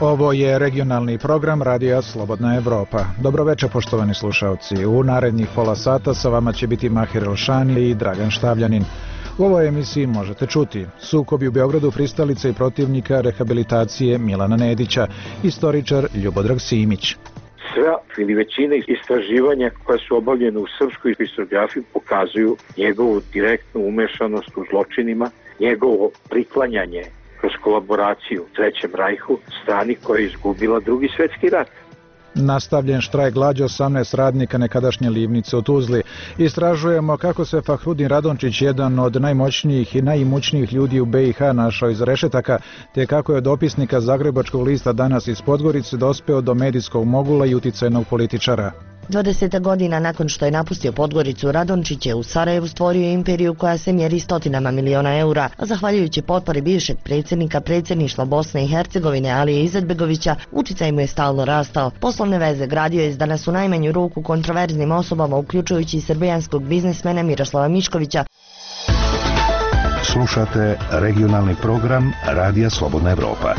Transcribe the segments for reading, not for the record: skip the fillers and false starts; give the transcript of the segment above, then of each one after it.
Ovo je regionalni program Radija Slobodna Evropa. Dobroveče, poštovani slušalci. U narednih pola sata sa vama će biti Mahir Elšani i Dragan Štavljanin. U ovoj emisiji možete čuti sukobi u Beogradu pristalica i protivnika rehabilitacije Milana Nedića, istoričar Ljubodrag Simić. Sva ili većina istraživanja koja su obavljene u srpskoj historiografiji pokazuju njegovu direktnu umešanost u zločinima, njegovo priklanjanje kroz kolaboraciju Trećem rajhu, strani koja je izgubila Drugi svjetski rat. Nastavljen štrajk glađu 18 radnika nekadašnje livnice u Tuzli. Istražujemo kako se Fahrudin Radončić, jedan od najmoćnijih i najimućnijih ljudi u BiH, našao iz rešetaka, te kako je od dopisnika Zagrebačkog lista Danas iz Podgorice dospeo do medijskog mogula i uticajnog političara. 20 godina nakon što je napustio Podgoricu, Radončić je u Sarajevu stvorio imperiju koja se mjeri stotinama miliona eura, a zahvaljujući potpori bivšeg predsjednika predsjedništva Bosne i Hercegovine Alije Izetbegovića, uticaj mu je stalno rastao. Poslovne veze gradio je s danas u najmanju ruku kontroverznim osobama, uključujući i srbijanskog biznismena Miroslava Miškovića. Slušate regionalni program Radija Slobodna Evropa.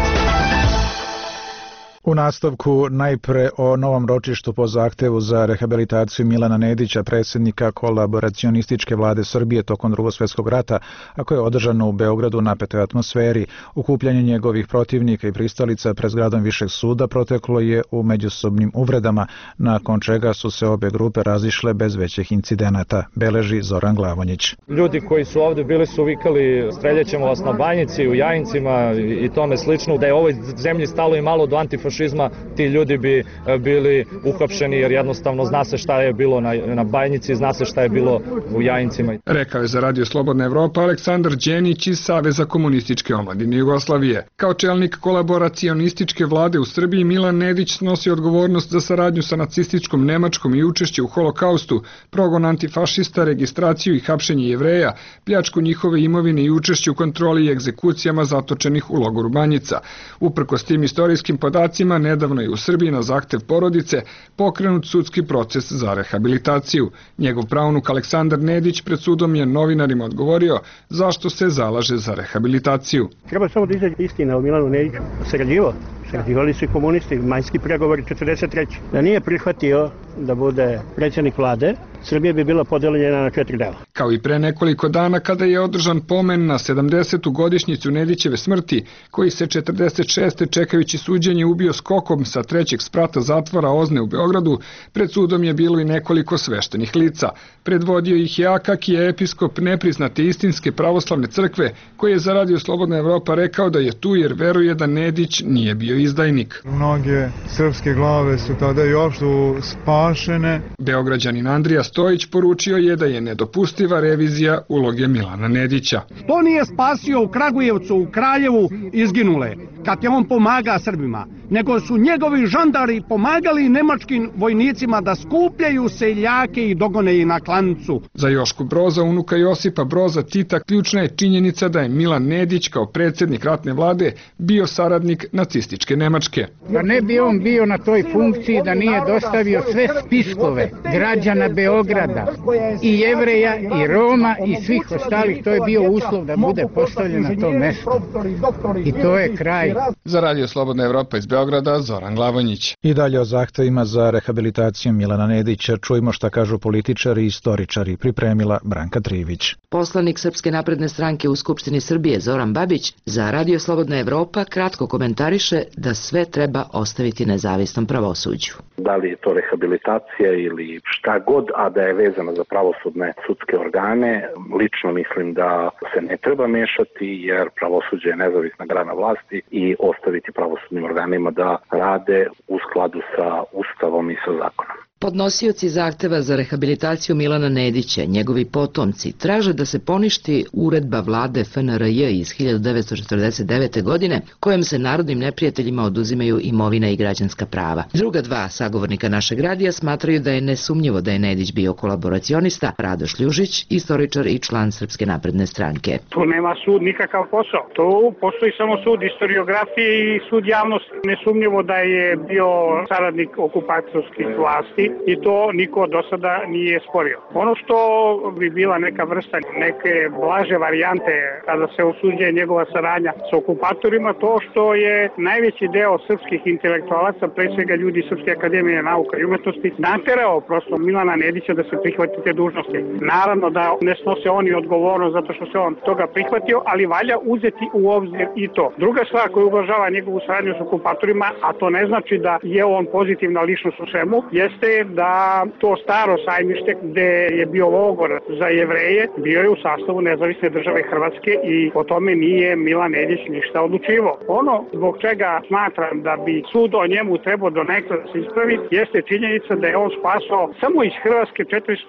U nastavku najpre o novom ročištu po zahtevu za rehabilitaciju Milana Nedića, predsjednika kolaboracionističke vlade Srbije tokom Drugog svjetskog rata, a koje je održano u Beogradu u napetoj atmosferi. Okupljanje njegovih protivnika i pristalica pred zgradom Višeg suda proteklo je u međusobnim uvredama, nakon čega su se obe grupe razišle bez većih incidenata, beleži Zoran Glavonjić. Ljudi koji su ovdje bili su vikali streljaćemo vas na Banjici, u Jajincima i tome slično, da je ovoj zemlji stalo i malo do antifašizma, ti ljudi bi bili uhapšeni jer jednostavno zna se šta je bilo na Bajnici, zna se šta je bilo u Jajincima. Rekao je za Radio Slobodna Evropa Aleksandar Đenić iz Saveza komunističke omladine Jugoslavije. Kao čelnik kolaboracionističke vlade u Srbiji, Milan Nedić snosi odgovornost za saradnju sa nacističkom Nemačkom i učešće u holokaustu, progon antifašista, registraciju i hapšenje Jevreja, pljačku njihove imovine i učešće u kontroli i egzekucijama zatočenih u logoru Banjica. Uprkos tim istorijskim podacima, nedavno je u Srbiji na zahtev porodice pokrenut sudski proces za rehabilitaciju. Njegov pravnuk Aleksandar Nedić pred sudom je novinarima odgovorio zašto se zalaže za rehabilitaciju. Treba samo da izađe istina o Milanu Nediću. Sarađivali su i komunisti, majski pregovori 43. Da nije prihvatio da bude predsjednik vlade, Srbija bi bila podeljena na 4 dela. Kao i pre nekoliko dana kada je održan pomen na 70. godišnjicu Nedićeve smrti, koji se 46. čekajući suđenje ubio skokom sa 3. sprata zatvora Ozne u Beogradu, pred sudom je bilo i nekoliko sveštenih lica. Predvodio ih je Akakije, episkop nepriznate istinske pravoslavne crkve, koji je za Radio Slobodna Evropa rekao da je tu jer veruje da Nedić nije bio izdajnik. Mnoge srpske glave su tada još spašene. Beograđanin Andrija Stojić poručio je da je nedopustiva revizija uloge Milana Nedića. To nije spasio u Kragujevcu, u Kraljevu izginule, kad je on pomaga Srbima, nego su njegovi žandari pomagali nemačkim vojnicima da skupljaju seljake i dogone ih na klancu. Za Jošku Broza, unuka Josipa Broza Tita, ključna je činjenica da je Milan Nedić kao predsjednik ratne vlade bio saradnik nacističke Nemačke. Da ne bi on bio na toj funkciji da nije dostavio sve spiskove građana Beograda i Jevreja i Roma i svih ostalih, to je bio uslov da bude postavljen na to mesto. I to je kraj. Za Radio Slobodna Evropa iz Beograda, Zoran Glavonjić. I dalje o zahtevima za rehabilitaciju Milana Nedića čujemo šta kažu političari i istoričari, pripremila Branka Trivić. Poslanik Srpske napredne stranke u Skupštini Srbije Zoran Babić za Radio Slobodna Evropa kratko komentariše da sve treba ostaviti nezavisnom pravosuđu. Da li je to rehabilitacija ili šta god, a da je vezano za pravosudne sudske organe, lično mislim da se ne treba mešati jer pravosuđe je nezavisna grana vlasti i ostaviti pravosudnim organima da rade u skladu sa Ustavom i sa zakonom. Podnosioci zahteva za rehabilitaciju Milana Nedića, njegovi potomci, traže da se poništi uredba vlade FNRJ iz 1949. godine, kojom se narodnim neprijateljima oduzimaju imovina i građanska prava. Druga dva sagovornika našeg radija smatraju da je nesumnjivo da je Nedić bio kolaboracionista, Radoš Ljužić, istoričar i član Srpske napredne stranke. Tu nema sud nikakav posao. Tu postoji samo sud historiografije i sud javnosti. Nesumnjivo da je bio saradnik okupacijskih vlasti i to niko do sada nije sporio. Ono što bi bila neka vrsta neke blaže varijante kada se osuđuje njegova saradnja sa okupatorima, to što je najveći deo srpskih intelektualaca, pre svega ljudi Srpske akademije nauka i umetnosti, naterao prosto Milana Nedića da se prihvati te dužnosti. Naravno da ne snose oni odgovornost zato što se on toga prihvatio, ali valja uzeti u obzir i to. Druga stvar koja ublažava njegovu saradnju s okupatorima, a to ne znači da je on pozitivna ličnost u svemu, jeste da to staro Sajmište gde je bio logor za Jevreje, bio je u sastavu Nezavisne države Hrvatske i o tome nije Milan Nedić ništa odlučivao. Ono zbog čega smatram da bi sud o njemu trebao donekle da se ispravi, jeste činjenica da je on spasao samo iz Hrvatske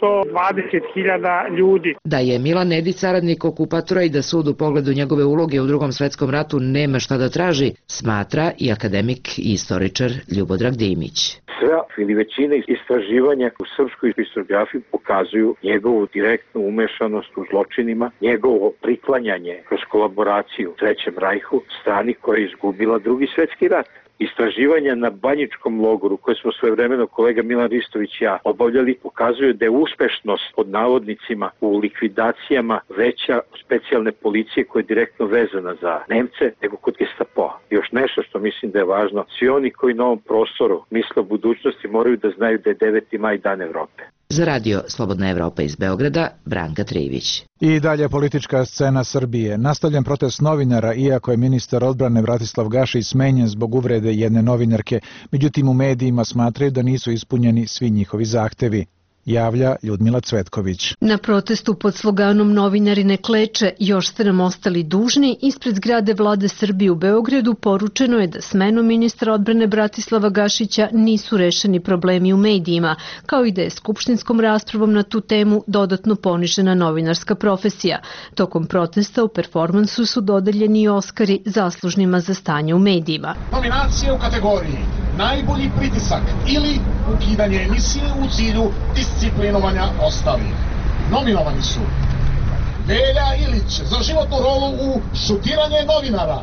420.000 ljudi. Da je Milan Nedić saradnik okupatora i da sud u pogledu njegove uloge u Drugom svetskom ratu nema šta da traži, smatra i akademik i istoričar Ljubodrag Dimić. Sve ili većina istraživanja u srpskoj historiografiji pokazuju njegovu direktnu umešanost u zločinima, njegovo priklanjanje kroz kolaboraciju u Trećem rajhu strani koja je izgubila Drugi svetski rat. Istraživanja na Banjičkom logoru, koje smo svojevremeno kolega Milan Ristović i ja obavljali, pokazuju da je uspešnost pod navodnicima u likvidacijama veća od specijalne policije koja je direktno vezana za Nemce nego kod Gestapoa. Još nešto što mislim da je važno, svi oni koji na ovom prostoru misle o budućnosti moraju da znaju da je 9. maj dan Evrope. Za radio Slobodna Evropa iz Beograda, Branka Trivić. I dalje politička scena Srbije. Nastavljen protest novinara, iako je ministar odbrane Bratislav Gašić smenjen zbog uvrede jedne novinarke, međutim u medijima smatraju da nisu ispunjeni svi njihovi zahtevi. Javlja Ljudmila Cvetković. Na protestu pod sloganom Novinari ne kleče, još ste nam ostali dužni, ispred zgrade Vlade Srbije u Beogradu poručeno je da smenom ministra odbrane Bratislava Gašića nisu rešeni problemi u medijima, kao i da je skupštinskom raspravom na tu temu dodatno ponižena novinarska profesija. Tokom protesta u performansu su dodeljeni i Oskari zaslužnima za stanje u medijima. Nominacije u kategoriji najbolji pritisak ili ukidanje emisije u cilju disciplinovanja ostalih. Nominovani su Velja Ilić za životnu rolu u Šutiranje novinara,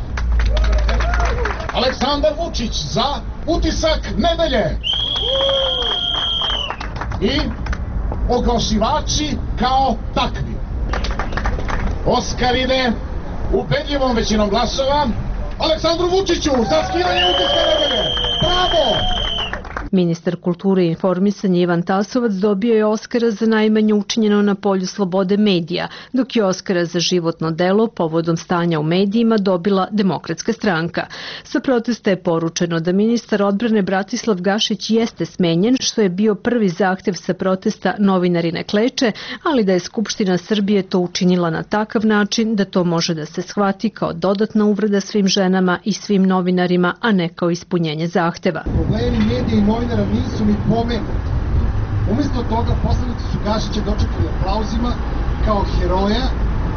Aleksandar Vučić za Utisak nedelje i Oglašivači kao takvi. Oskar ide ubedljivom većinom glasova Aleksandru Vučiću za skidanje Utiska nedelje. Bravo! Ministar kulture i informisanja Ivan Tasovac dobio je Oskara za najmanje učinjeno na polju slobode medija, dok je Oskara za životno delo povodom stanja u medijima dobila Demokratska stranka. Sa protesta je poručeno da ministar odbrane Bratislav Gašić jeste smenjen, što je bio prvi zahtev sa protesta Novinari ne kleče, ali da je Skupština Srbije to učinila na takav način da to može da se shvati kao dodatna uvreda svim ženama i svim novinarima, a ne kao ispunjenje zahteva. Problemi medija i novinara nisu ni pomenuti. Umjesto toga poslanici su Gašića dočekali aplauzima kao heroja,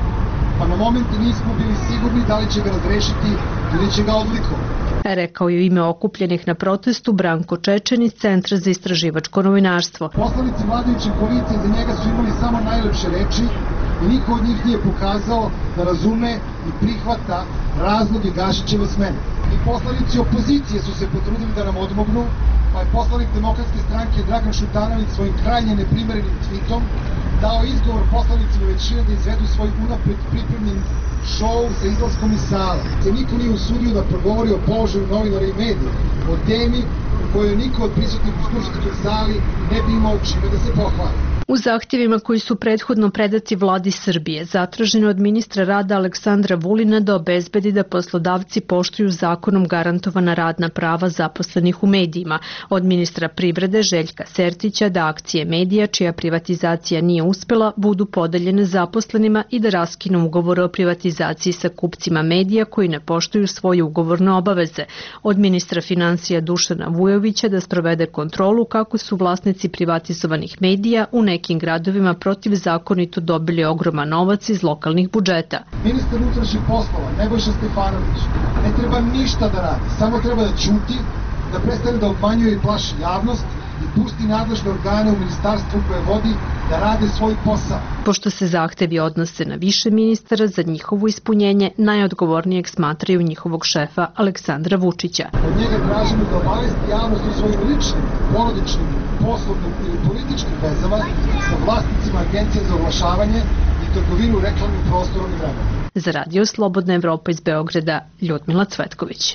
pa na momente nismo bili sigurni da li će ga razrešiti ili će ga odlikovati. Rekao je u ime okupljenih na protestu Branko Čečen iz Centra za istraživačko novinarstvo. Poslanici vladajuće koalicije za njega su imali samo najlepše reči i niko od njih nije pokazao da razume i prihvata razloge Gašićeve smene. I poslanici opozicije su se potrudili da nam odmognu, pa je poslanik Demokratske stranke Dragan Šutanović svojim krajnje neprimerenim tweetom dao izgovor poslanicima većine da izvedu svoj unapred pripremljen šou sa izlaskom iz sala. Se niko nije usudio da progovori o položaju novinara i medija, o temi u kojoj niko od prisutnih u skupštinskoj sali ne bi imao čime da se pohvali. U zahtjevima koji su prethodno predati Vladi Srbije, zatraženo od ministra rada Aleksandra Vulina da obezbedi da poslodavci poštuju zakonom garantovana radna prava zaposlenih u medijima, od ministra privrede Željka Sertića da akcije medija čija privatizacija nije uspela budu podeljene zaposlenima i da raskinu ugovore o privatizaciji sa kupcima medija koji ne poštuju svoje ugovorne obaveze, od ministra financija Dušana Vujovića da sprovede kontrolu kako su vlasnici privatizovanih medija u nekim gradovima protivzakonito dobili ogroman novac iz lokalnih budžeta. Ministar unutrašnjih poslova Nebojša Stefanović ne treba ništa da radi, samo treba da ćuti, da prestane da obmanjuje i plaši javnost i pusti nadležne organe u ministarstvu koje vodi da rade svoj posao. Pošto se zahtevi odnose na više ministara, za njihovo ispunjenje najodgovornijeg smatraju njihovog šefa Aleksandra Vučića. Od njega tražimo da obavesti javnost o svojim ličnim, porodičnim, poslovnim ili političkim vezama sa vlasnicima Agencije za oglašavanje i trgovinu reklamnim prostorom i vremenom. Za Radio Slobodna Evropa iz Beograda, Ljudmila Cvetković.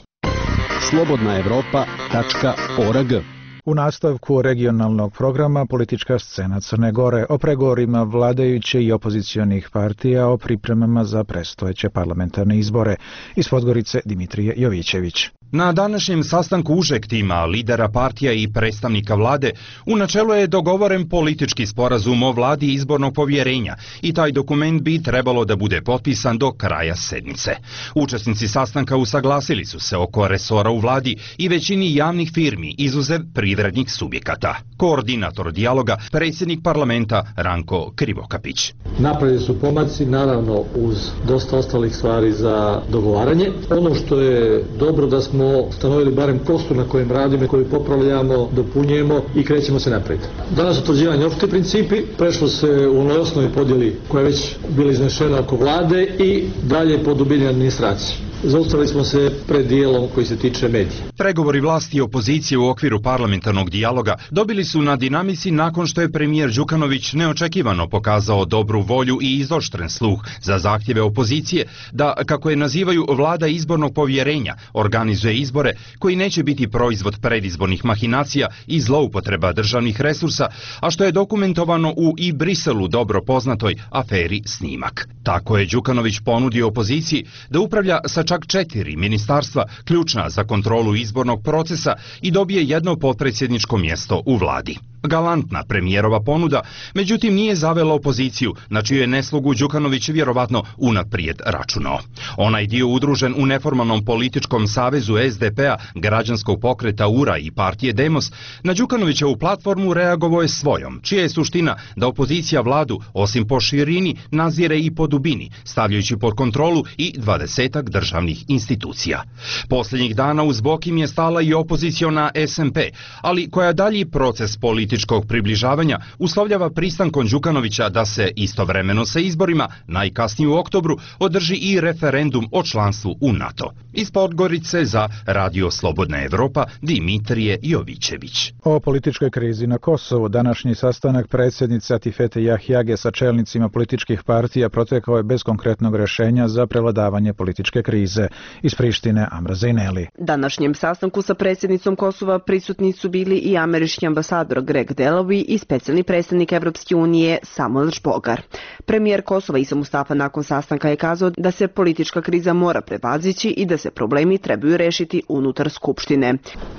slobodnaevropa.org. U nastavku regionalnog programa Politička scena Crne Gore o pregovorima vladajuće i opozicionih partija o pripremama za predstojeće parlamentarne izbore. Iz Podgorice Dimitrije Jovićević. Na današnjem sastanku užeg tima lidera partija i predstavnika vlade u načelu je dogovoren politički sporazum o vladi izbornog povjerenja i taj dokument bi trebalo da bude potpisan do kraja sedmice. Učesnici sastanka usaglasili su se oko resora u vladi i većini javnih firmi izuzev privrednih subjekata. Koordinator dijaloga, predsjednik parlamenta Ranko Krivokapić. Napravljeni su pomaci, naravno uz dosta ostalih stvari za dogovaranje. Ono što je dobro da smo ustanovili barem kostur na kojem radimo, koju popravljamo, dopunjujemo i krećemo se naprijed. Danas utvrđivanje opšti principi, prešlo se u onoj osnovi podjeli koja je već bila iznešena oko vlade i dalje po dubini administracije. Zaustavili smo se pred dijelom koji se tiče medija. Pregovori vlasti i opozicije u okviru parlamentarnog dijaloga dobili su na dinamici nakon što je premijer Đukanović neočekivano pokazao dobru volju i izoštren sluh za zahtjeve opozicije da, kako je nazivaju, vlada izbornog povjerenja organizuje izbore koji neće biti proizvod predizbornih mahinacija i zloupotreba državnih resursa, a što je dokumentovano u i Briselu dobro poznatoj aferi Snimak. Tako je Đukanović ponudio opoziciji da upravlja sa čak 4 ministarstva ključna za kontrolu izbornog procesa i dobije jedno potpredsjedničko mjesto u vladi. Galantna premijerova ponuda, međutim nije zavela opoziciju, na čiju je neslugu Đukanović vjerovatno unaprijed računao. Onaj dio udružen u neformalnom političkom savezu SDP-a, građanskog pokreta URA i partije Demos, na Đukanovićevu platformu reagovao je svojom, čija je suština da opozicija vladu, osim po širini, nazire i po dubini, stavljajući pod kontrolu i 20-ak državnih institucija. Posljednjih dana uz bok im je stala i opoziciona SMP, ali koja dalji proces političkog približavanja uslovljava pristankom Đukanovića da se istovremeno sa izborima, najkasnije u oktobru, održi i referendum o članstvu u NATO. Iz Podgorice za Radio Slobodna Evropa, Dimitrije Jovićević. O političkoj krizi na Kosovu današnji sastanak predsjednice Atifete Jahjage sa čelnicima političkih partija protekao je bez konkretnog rješenja za prevladavanje političke krize. Iz Prištine Amra Zejneli. Današnjem sastanku sa predsjednicom Kosova prisutni su bili i američki ambasador Greg Delovi i specijalni predstavnik Evropske unije Samuel Žbogar. Premijer Kosova Isa Mustafa nakon sastanka je kazao da se politička kriza mora prevazići i da se problemi trebaju rešiti unutar Skupštine.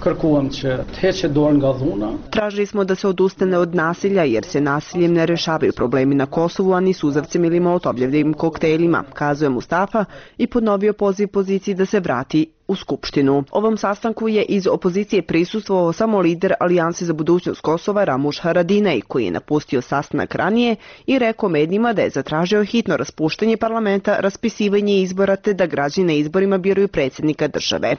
Tražili smo da se odustane od nasilja jer se nasiljem ne rešavaju problemi na Kosovu, a ni suzavcem ili molotovljevim koktejlima, kazuje Mustafa i ponovio poziv poziciji da se vrati u Skupštinu. Ovom sastanku je iz opozicije prisustvovao samo lider Alijanse za budućnost Kosova Ramuš Haradinaj, koji je napustio sastanak ranije i rekao medijima da je zatražio hitno raspuštanje parlamenta, raspisivanje izbora te da građani na izborima biraju predsjednika države.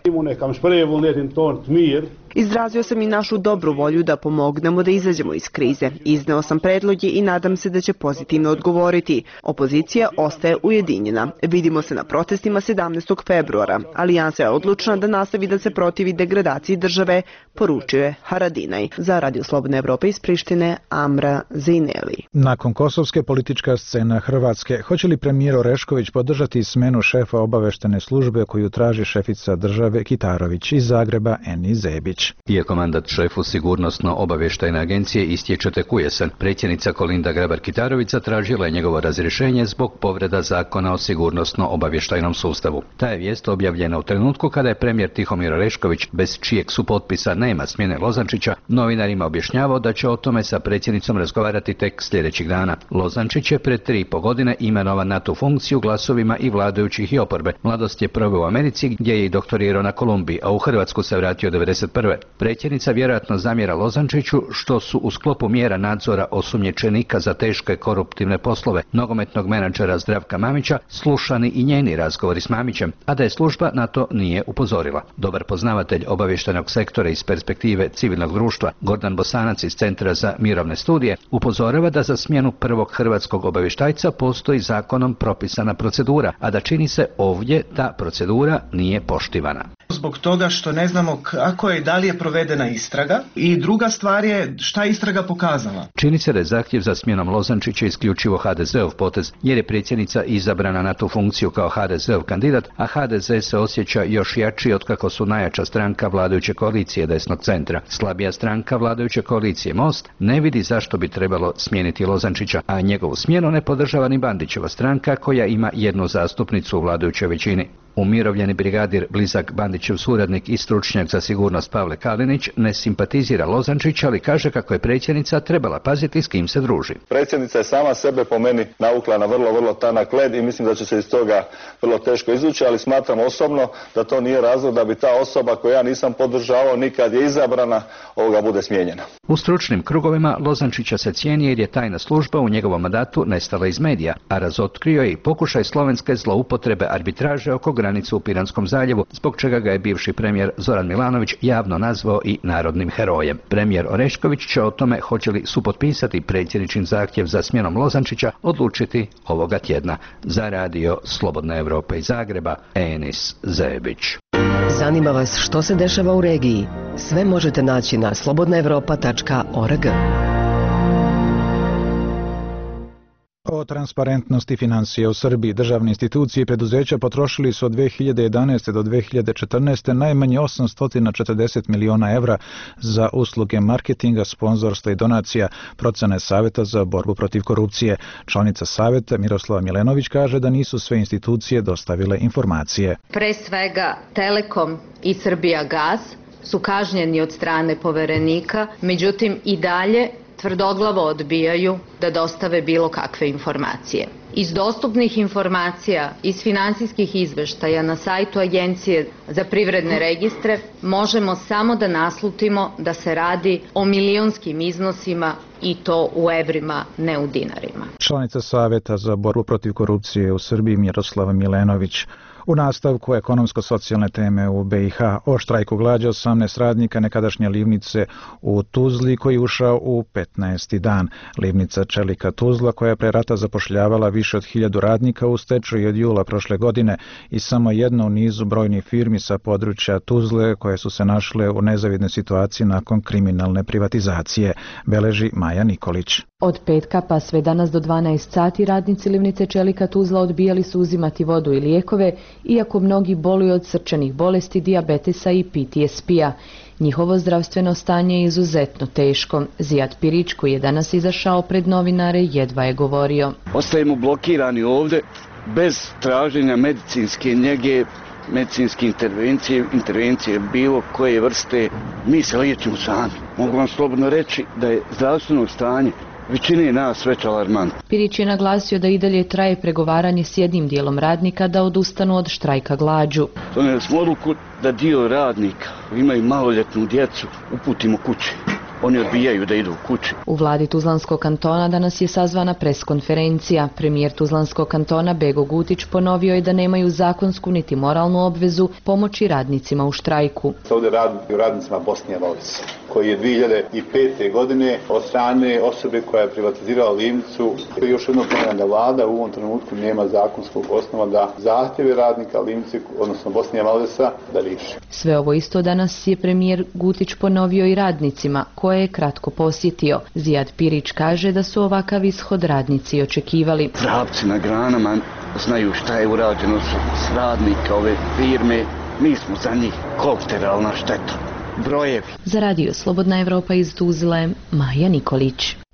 Izrazio sam i našu dobru volju da pomognemo da izađemo iz krize. Izneo sam predloge i nadam se da će pozitivno odgovoriti. Opozicija ostaje ujedinjena. Vidimo se na protestima 17. februara. Alijansa je odlučna da nastavi da se protivi degradaciji države, poručio je Haradinaj. Za Radio Slobodna Evropa iz Prištine, Amra Zejneli. Nakon kosovske politička scena Hrvatske, hoće li premijer Orešković podržati smenu šefa obaveštene službe koju traži šefica države Kitarović? Iz Zagreba Eni Zebić. Iako mandat šefu sigurnosno-obavještajne agencije istječe tek u jesen, predsjednica Kolinda Grabar-Kitarović zatražila je njegovo razrješenje zbog povreda zakona o sigurnosno-obavještajnom sustavu. Ta je vijest objavljena u trenutku kada je premijer Tihomir Orešković, bez čijeg supotpisa nema smjene Lozančića, novinarima objašnjavao da će o tome sa predsjednicom razgovarati tek sljedećih dana. Lozančić je pred 3,5 godine imenovan na tu funkciju glasovima i vladajućih i oporbe. Mladost je proveo u Americi gdje je i doktorirao na Kolumbiji, a u Hrvatsku se vratio 1991. države. Predsjednica vjerojatno zamjera Lozančiću što su u sklopu mjera nadzora osumnjičenika za teške koruptivne poslove nogometnog menadžera Zdravka Mamića slušani i njeni razgovori s Mamićem, a da je služba na to nije upozorila. Dobar poznavatelj obavještajnog sektora iz perspektive civilnog društva Gordan Bosanac iz Centra za mirovne studije upozorava da za smjenu prvog hrvatskog obavještajca postoji zakonom propisana procedura, a da čini se ovdje ta procedura nije poštivana. Zbog toga što ne znamo kako je i da li je provedena istraga i druga stvar je šta je istraga pokazala. Čini se da je zahtjev za smjenom Lozančića isključivo HDZ-ov potez, jer je predsjednica izabrana na tu funkciju kao HDZ-ov kandidat, a HDZ se osjeća još jači otkako su najjača stranka vladajuće koalicije desnog centra. Slabija stranka vladajuće koalicije Most ne vidi zašto bi trebalo smijeniti Lozančića, a njegovu smjenu ne podržava ni Bandićeva stranka koja ima jednu zastupnicu u vladajućoj većini. Umirovljeni brigadir, blizak Bandićev suradnik i stručnjak za sigurnost Pavle Kalinić ne simpatizira Lozančića, ali kaže kako je predsjednica trebala paziti s kim se druži. Predsjednica je sama sebe po meni navukla na vrlo tanak led i mislim da će se iz toga vrlo teško izvući, ali smatram osobno da to nije razlog da bi ta osoba koju ja nisam podržavao nikad je izabrana bude smijenjena. U stručnim krugovima Lozančića se cijeni jer je tajna služba u njegovom mandatu nestala iz medija, a razotkrio je i pokušaj slovenske zloupotrebe arbitraže oko granicu u Piranskom zaljevu, zbog čega ga je bivši premijer Zoran Milanović javno nazvao i narodnim herojem. Premijer Orešković će o tome hoće li supotpisati predsjedničin zahtjev za smjenom Lozančića odlučiti ovoga tjedna. Za radio Slobodna Evropa iz Zagreba, Enis Zebić. Zanima vas što se dešava u regiji? Sve možete naći na slobodnaevropa.org. O transparentnosti financija u Srbiji državne institucije i preduzeća potrošili su od 2011. do 2014. najmanje 840 miliona evra za usluge marketinga, sponzorstva i donacija, procene Saveta za borbu protiv korupcije. Članica Saveta Miroslava Milenović kaže da nisu sve institucije dostavile informacije. Pre svega Telekom i Srbijagas su kažnjeni od strane poverenika, međutim i dalje tvrdoglavo odbijaju da dostave bilo kakve informacije. Iz dostupnih informacija, iz finansijskih izveštaja na sajtu Agencije za privredne registre možemo samo da naslutimo da se radi o milionskim iznosima i to u evrima, ne u dinarima. Članica Saveta za borbu protiv korupcije u Srbiji Miroslava Milenović. U nastavku ekonomsko-socijalne teme u BiH o štrajku glađa 18 radnika nekadašnje livnice u Tuzli koji je ušao u 15. dan. Livnica Čelika Tuzla koja je pre rata zapošljavala više od 1000 radnika u stečaju od jula prošle godine i samo jedna u nizu brojnih firmi sa područja Tuzle koje su se našle u nezavidnoj situaciji nakon kriminalne privatizacije, beleži Maja Nikolić. Od petka pa sve danas do 12 sati radnici livnice Čelika Tuzla odbijali su uzimati vodu i lijekove, iako mnogi boluju od srčanih bolesti, dijabetesa i PTSP-a. Njihovo zdravstveno stanje je izuzetno teško. Zijad Pirić, koji je danas izašao pred novinare, jedva je govorio. Ostajemo blokirani ovdje bez traženja medicinske njege, medicinske intervencije bilo koje vrste. Mi se liječimo sami. Mogu vam slobodno reći da je zdravstveno stanje većine nas već alarmantno. Pirić je naglasio da i dalje traje pregovaranje s jednim dijelom radnika da odustanu od štrajka glađu. Donijeli smo odluku da dio radnika imaju maloljetnu djecu uputimo kući. Oni odbijaju da idu u kući. U vladi Tuzlanskog kantona danas je sazvana preskonferencija. Premijer Tuzlanskog kantona Bego Gutić ponovio je da nemaju zakonsku niti moralnu obvezu pomoći radnicima u štrajku. Ovdje radi o radnicima Bosnije Valisa, koji je 2005. godine od strane osobe koja je privatizirala livnicu. Još jedno ponavljam da vlada u ovom trenutku nema zakonskog osnova da zahtjeve radnika livnice, odnosno Bosnije Valisa, da riješi. Sve ovo isto danas je premijer Gutić ponovio i radnicima, koje je kratko posjetio. Zijad Pirić kaže da su ovakav ishod radnici očekivali. Vrapci na granama znaju šta je urađeno s radnika ove firme. Mi smo za njih kolateralna šteta. Brojevi. Za radio Slobodna Evropa iz Tuzle, Maja Nikolić.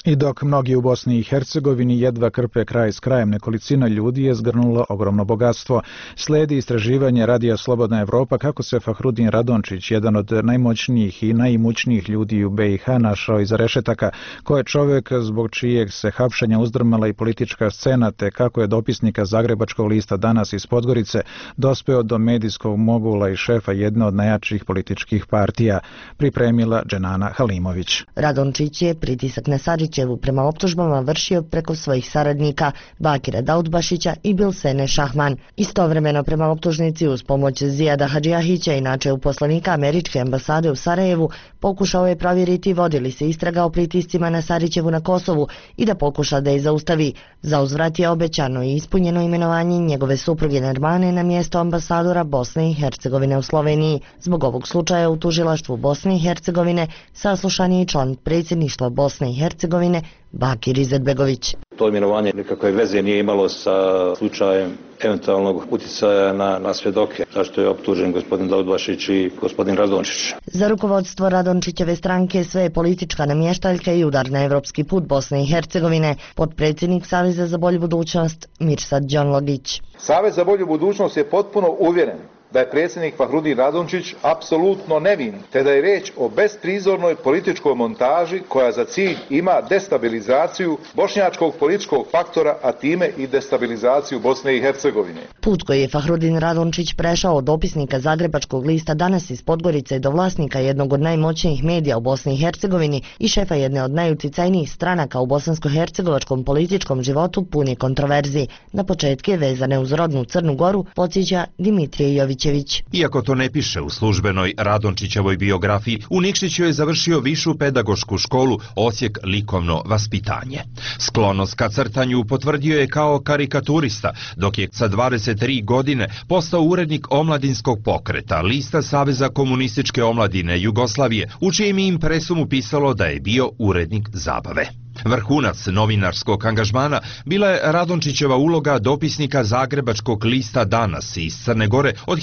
I dok mnogi u Bosni i Hercegovini jedva krpe kraj s krajem, nekolicina ljudi je zgrnula ogromno bogatstvo. Sledi istraživanje Radija Slobodna Evropa kako se Fahrudin Radončić, jedan od najmoćnijih i najimućnijih ljudi u BiH, našao iza rešetaka, ko je čovjek zbog čijeg se hapšenja uzdrmala i politička scena, te kako je dopisnika Zagrebačkog lista Danas iz Podgorice dospeo do medijskog mogula i šefa jedne od najjačih političkih partija, pripremila Dženana Halimović. Radončić je pritisak na Sarićevu prema optužbama vršio preko svojih saradnika Bakira Daudbašića i Bilsene Šahman. Istovremeno prema optužnici uz pomoć Zijada Hadžijahića, inače uposlenika američke ambasade u Sarajevu, pokušao je provjeriti vodi li se istraga o pritiscima na Sarićevu na Kosovu i da pokuša da je zaustavi. Za uzvrat je obećano i ispunjeno imenovanje njegove supruge Nermane na mjesto ambasadora Bosne i Hercegovine u Sloveniji. Zbog ovog slučaja u tužilaštvu Bosne i Hercegovine saslušan je i član predsjedništva Bosne i Hercegovine Bakir Izetbegović. To imenovanje nikakve veze nije imalo sa slučajem eventualnog utjecaja na svjedoke, zašto je optužen gospodin Daudbašić i gospodin Radončić. Za rukovodstvo Radončićeve stranke sve je politička namještaljka i udar na evropski put Bosne i Hercegovine, potpredsjednik Saveza za bolju budućnost Mirsad Đonlogić. Savez za bolju budućnost je potpuno uvjeren da je predsjednik Fahrudin Radončić apsolutno nevin, te da je riječ o besprizornoj političkoj montaži koja za cilj ima destabilizaciju bošnjačkog političkog faktora, a time i destabilizaciju Bosne i Hercegovine. Put koji je Fahrudin Radončić prešao od dopisnika Zagrebačkog lista Danas iz Podgorice do vlasnika jednog od najmoćnijih medija u Bosni i Hercegovini i šefa jedne od najuticajnijih stranaka u bosansko-hercegovačkom političkom životu pun je kontroverzi. Na početke vezane uz rodnu Crnu Goru podsjeća Dimitrije Jović. Iako to ne piše u službenoj Radončićevoj biografiji, u Nikšiću je završio višu pedagošku školu, odsjek likovno vaspitanje. Sklonost ka crtanju potvrdio je kao karikaturista, dok je sa 23 godine postao urednik omladinskog pokreta, lista Saveza komunističke omladine Jugoslavije, u čijem impresumu pisalo da je bio urednik zabave. Vrhunac novinarskog angažmana bila je Radončićeva uloga dopisnika Zagrebačkog lista Danas iz Crne Gore od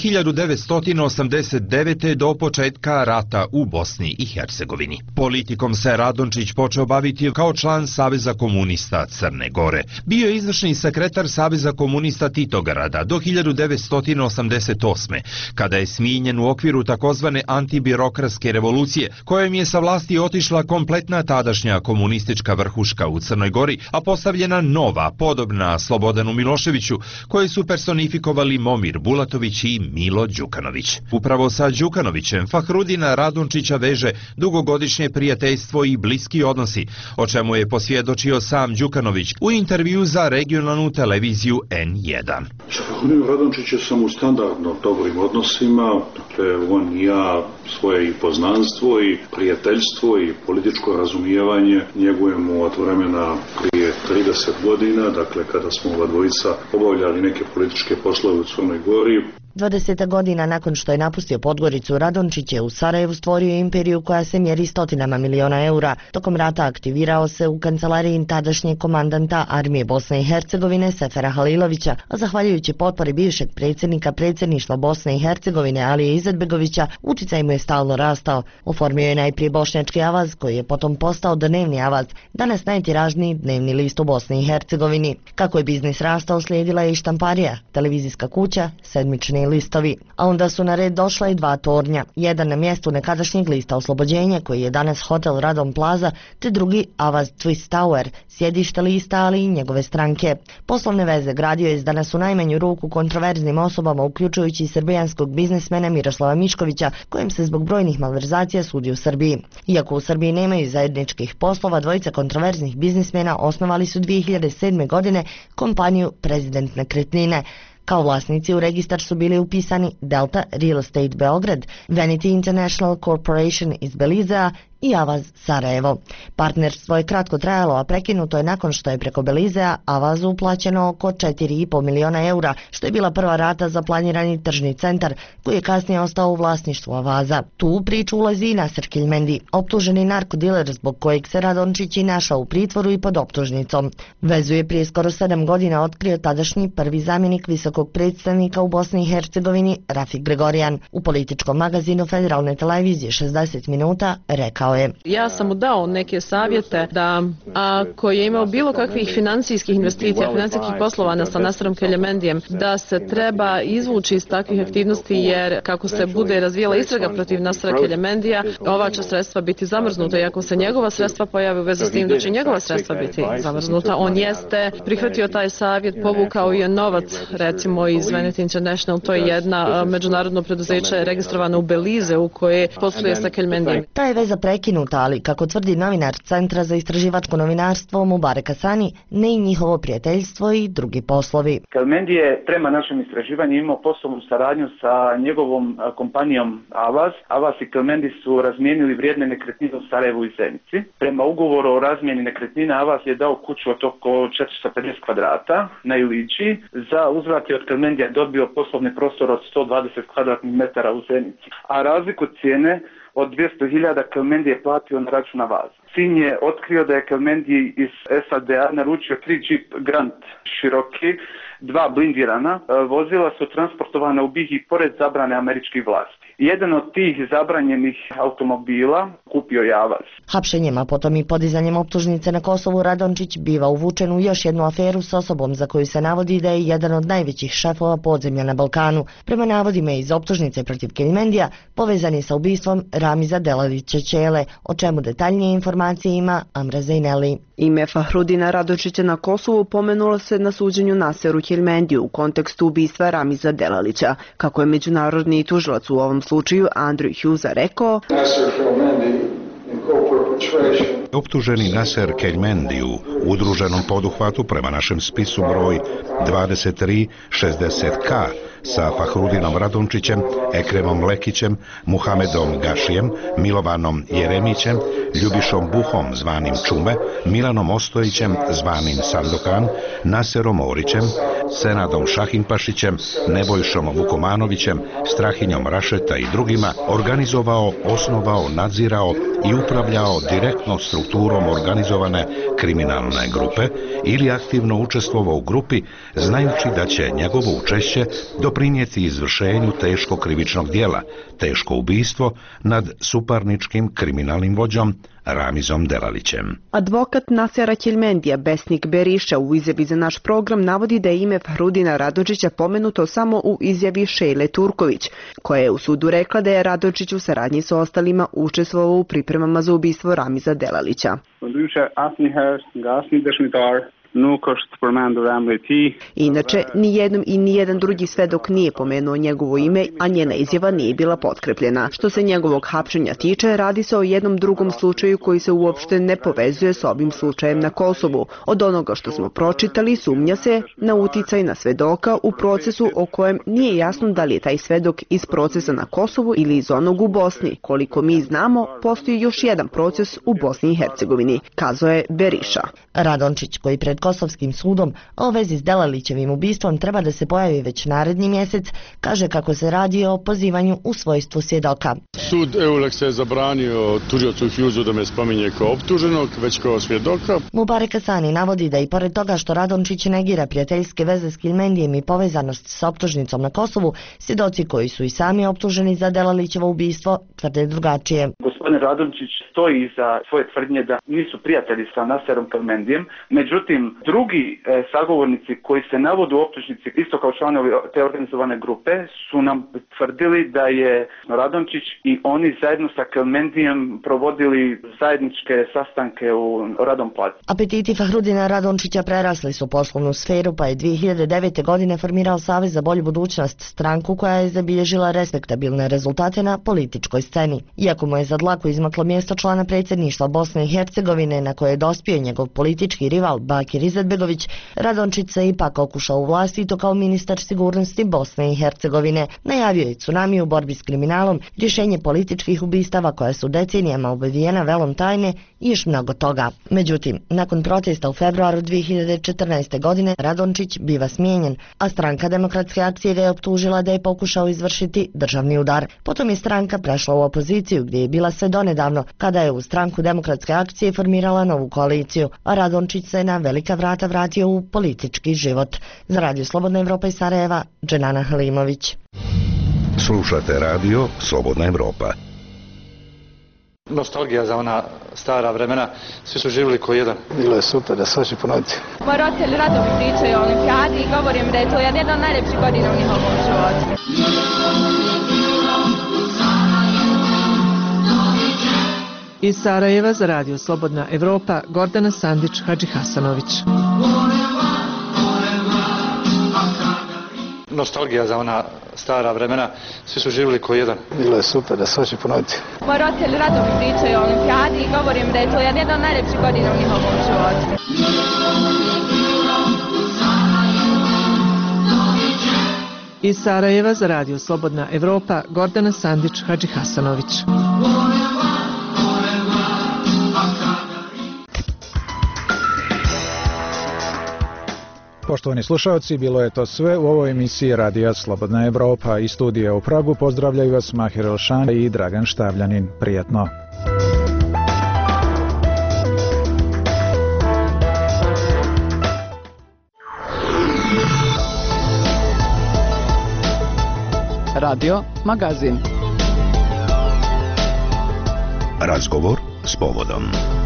1989. do početka rata u Bosni i Hercegovini. Politikom se Radončić počeo baviti kao član Saveza komunista Crne Gore. Bio je izvršni sekretar Saveza komunista Titograda do 1988. kada je smijenjen u okviru takozvane antibirokratske revolucije, kojom je sa vlasti otišla kompletna tadašnja komunistička vrhuška u Crnoj Gori, a postavljena nova, podobna Slobodanu Miloševiću, koje su personifikovali Momir Bulatović i Milo Đukanović. Upravo sa Đukanovićem Fahrudina Radončića veže dugogodišnje prijateljstvo i bliski odnosi, o čemu je posvjedočio sam Đukanović u intervju za regionalnu televiziju N1. Sa Fahrudin Radončićem sam u standardno dobrim odnosima, dakle on i ja svoje i poznanstvo i prijateljstvo i političko razumijevanje njegujemo od vremena prije 30 godina, dakle kada smo ova dvojica obavljali neke političke poslove u Crnoj Gori. 20 godina nakon što je napustio Podgoricu, Radončić je u Sarajevu stvorio imperiju koja se mjeri stotinama miliona eura. Tokom rata aktivirao se u kancelariji tadašnjeg komandanta armije Bosne i Hercegovine Sefera Halilovića, a zahvaljujući potpori bivšeg predsjednika predsjedništva Bosne i Hercegovine Alije Izetbegovića, uticaj mu je stalno rastao. Oformio je najprije bošnjački Avaz, koji je potom postao Dnevni Avaz, danas najtiražniji dnevni list u Bosni i Hercegovini. Kako je biznis rastao, slijedila je i štamparija, televizijska kuća, sedmični listovi. A onda su na red došla i dva tornja. Jedan na mjestu nekadašnjeg lista Oslobođenja, koji je danas hotel Radom Plaza, te drugi Avaz Twist Tower, sjedište lista, ali i njegove stranke. Poslovne veze gradio je s danas u najmanju ruku kontroverznim osobama, uključujući i srbijanskog biznismena Miroslava Miškovića, kojem se zbog brojnih malverzacija sudi u Srbiji. Iako u Srbiji nemaju zajedničkih poslova, dvojica kontroverznih biznismena osnovali su 2007. godine kompaniju Prezident nekretnine. Kao vlasnici u registar su bili upisani Delta Real Estate Beograd, Vanity International Corporation iz Belizea i Avaz Sarajevo. Partnerstvo je kratko trajalo, a prekinuto je nakon što je preko Belizea Avazu uplaćeno oko 4,5 miliona eura, što je bila prva rata za planirani tržni centar, koji je kasnije ostao u vlasništvu Avaza. Tu u priču ulazi i Nasser Kiljmendi, optuženi narkodiler zbog kojeg se Radončić i našao u pritvoru i pod optužnicom. Vezu je prije skoro 7 godina otkrio tadašnji prvi zamjenik visokog predstavnika u Bosni i Hercegovini Rafik Gregorijan. U političkom magazinu Federalne televizije 60 minuta rekao rekao je: Ja sam mu dao neke savjete da ako je imao bilo kakvih financijskih investicija, financijskih poslova sa Nasserom Kelmendi-em, da se treba izvući iz takvih aktivnosti, jer kako se bude razvijala istraga protiv Nassera Kelmendija, ova će sredstva biti zamrznuta i ako se njegova sredstva pojave u vezi s tim da će njegova sredstva biti zamrznuta. On jeste prihvatio taj savjet, povukao je novac recimo iz Vanity International, to je jedna međunarodno preduzeće registrovano u Belize u koje posluje sa Kelmendijem. Ta je veza prekinuta, ali kako tvrdi novinar Centra za istraživačko novinarstvo Mubarek Hasani, ne i njihovo prijateljstvo i drugi poslovi. Kelmendi je prema našem istraživanju imao poslovnu saradnju sa njegovom kompanijom Avaz. Avaz i Kelmendi su razmijenili vrijedne nekretnine u Sarajevu i Zenici. Prema ugovoru o razmjeni nekretnina Avaz je dao kuću od oko 450 kvadrata na Ilići. Za uzvrat je od Kelmendija dobio poslovni prostor od 120 kvadratnih metara u Zenici. A razliku cijene od 200.000 Kelmendi je platio na račun Avaza. Sin je otkrio da je Kelmendi iz SAD-a naručio 3 Jeep Grand Cherokee, 2 blindirana. Vozila su transportovana u BiH pored zabrane američkih vlasti. Jedan od tih zabranjenih automobila kupio je Avaz. Hapšenjem, a potom i podizanjem optužnice na Kosovu, Radončić biva uvučen u još jednu aferu s osobom za koju se navodi da je jedan od najvećih šefova podzemlja na Balkanu. Prema navodima iz optužnice protiv Kelmendija povezan je sa ubistvom Ramiza Delalića Ćele, o čemu detaljnije informacije ima Amra Zejneli. Ime Fahrudina Radončića na Kosovu pomenulo se na suđenju Nasseru Kelmendiju u kontekstu ubistva Ramiza Delalića. Kako je međunarodni tužilac u ovom slučaju Andrew Hughes rekao: Optuženi Nasser Kelmendi u udruženom poduhvatu prema našem spisu broj 2360K sa Fahrudinom Radončićem, Ekremom Lekićem, Muhamedom Gašijem, Milovanom Jeremićem, Ljubišom Buhom zvanim Čume, Milanom Ostojićem zvanim Sandokan, Naserom Orićem, Senadom Šahinpašićem, Nebojšom Vukomanovićem, Strahinjom Rašeta i drugima organizovao, osnovao, nadzirao i upravljao direktno strukturom organizovane kriminalne grupe ili aktivno učestvovao u grupi znajući da će njegovo učešće doprinijeti izvršenju teškog krivičnog djela, teško ubistvo nad suparničkim kriminalnim vođom Ramizom Delalićem. Advokat Nassera Kelmendija Besnik Beriša u izjavi za naš program navodi da je ime Fahrudina Radončića pomenuto samo u izjavi Šejle Turković, koja je u sudu rekla da je Radončić u saradnji sa ostalima učestvovao u pripremama za ubistvo Ramiza Delalića. Inače, nijednom i nijedan drugi svedok nije pomenuo njegovo ime, a njena izjava nije bila potkrepljena. Što se njegovog hapšenja tiče, radi se o jednom drugom slučaju koji se uopšte ne povezuje s ovim slučajem na Kosovu. Od onoga što smo pročitali, sumnja se na uticaj na svedoka u procesu o kojem nije jasno da li je taj svedok iz procesa na Kosovu ili iz onog u Bosni. Koliko mi znamo, postoji još jedan proces u Bosni i Hercegovini, kazao je Beriša. Radončić, koji pred Kosovskim sudom o vezi s Delalićevim ubistvom treba da se pojavi već naredni mjesec, kaže kako se radi o pozivanju u svojstvu svjedoka. Sud EULEX je zabranio tužiocu Hughesu da me spominje kao optuženog, već kao svjedoka. Mubarek Hasani navodi da i pored toga što Radončić negira prijateljske veze s Kelmendijem i povezanost s optužnicom na Kosovu, svjedoci koji su i sami optuženi za Delalićevo ubistvo tvrde drugačije. Gospodin Radončić stoji iza svoje tvrdnje da nisu prijatelji sa Nasserom Kelmendijem, međutim drugi sagovornici koji se navode u optužnici isto kao članovi te organizovane grupe su nam tvrdili da je Radončić i oni zajedno sa Kelmendijem provodili zajedničke sastanke u Radom Placu. Apetiti Fahrudina Radončića prerasli su poslovnu sferu, pa je 2009. godine formirao Savez za bolju budućnost, stranku koja je zabilježila respektabilne rezultate na političkoj sceni. Iako mu je za dlaku izmaklo mjesto člana predsjedništva Bosne i Hercegovine na koje je dospio njegov politički rival Bakir Izetbegović, Radončić se ipak okušao u vlasti i to kao ministar sigurnosti Bosne i Hercegovine. Najavio je tsunami u borbi s kriminalom, rješenje političkih ubistava koja su decenijama obavijena velom tajne i još mnogo toga. Međutim, nakon protesta u februaru 2014. godine Radončić biva smijenjen, a stranka Demokratske akcije ga je optužila da je pokušao izvršiti državni udar. Potom je stranka prešla u opoziciju gdje je bila sve donedavno, kada je u stranku Demokratske akcije formirala novu koaliciju, a Radončić se na velika vrata vratio u politički život. Za Radio Slobodna Evropa iz Sarajeva, Dženana Halimović. Slušate radio Slobodna Evropa. Nostalgija za ona stara vremena, svi su živjeli ko jedan. Bilo je super, da se hoće ponoviti. Moji roditelji rado mi pričaju o olimpijadi i govorim da je to jedna od najljepših godina u njihovom životu. Iz Sarajeva za Radio Slobodna Evropa, Gordana Sandić Hadžihasanović. Nostalgija za ona stara vremena, svi su živjeli ko jedan. Bilo je super, da se hoće ponoviti. Moji roditelji rado mi pričaju o olimpijadi i govorim da je to jedna od najljepših godina u njihovom životu. Iz Sarajeva za Radio Slobodna Evropa, Gordana Sandić Hadžihasanović. Poštovani slušalci, bilo je to sve u ovoj emisiji Radija Slobodna Evropa. Iz studija u Pragu pozdravljaju vas Mahir Elšan i Dragan Štavljanin. Prijetno. Radio Magazin. Razgovor s povodom.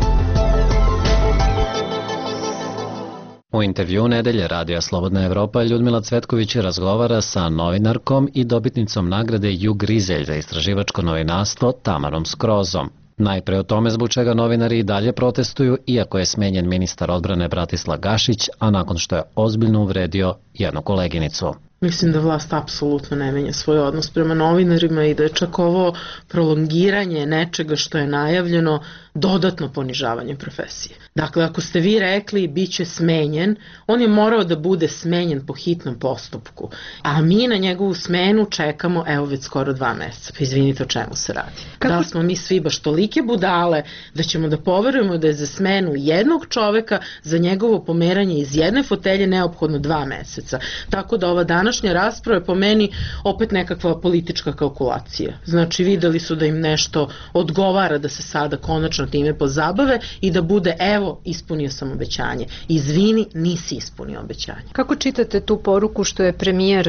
U intervjuu nedelje Radija Slobodna Evropa Ljudmila Cvetković razgovara sa novinarkom i dobitnicom nagrade Ju Grizelj za istraživačko novinarstvo Tamarom Skrozom. Najpre o tome zbog čega novinari i dalje protestuju, iako je smenjen ministar odbrane Bratislav Gašić, a nakon što je ozbiljno uvredio jednu koleginicu. Mislim da vlast apsolutno ne menja svoj odnos prema novinarima i da je čak ovo prolongiranje nečega što je najavljeno dodatno ponižavanje profesije. Dakle, ako ste vi rekli bit će smenjen, on je morao da bude smenjen po hitnom postupku, a mi na njegovu smenu čekamo evo već skoro 2 meseca. Pa izvinite, o čemu se radi? Da smo mi svi baš tolike budale da ćemo da poverujemo da je za smenu jednog čoveka, za njegovo pomeranje iz jedne fotelje neophodno 2 meseca. Tako da ova današnja rasprava je po meni opet nekakva politička kalkulacija. Znači, videli su da im nešto odgovara da se sada konačno time pozabave i da bude evo, ispunio sam obećanje. Izvini, nisi ispunio obećanje. Kako čitate tu poruku što je premijer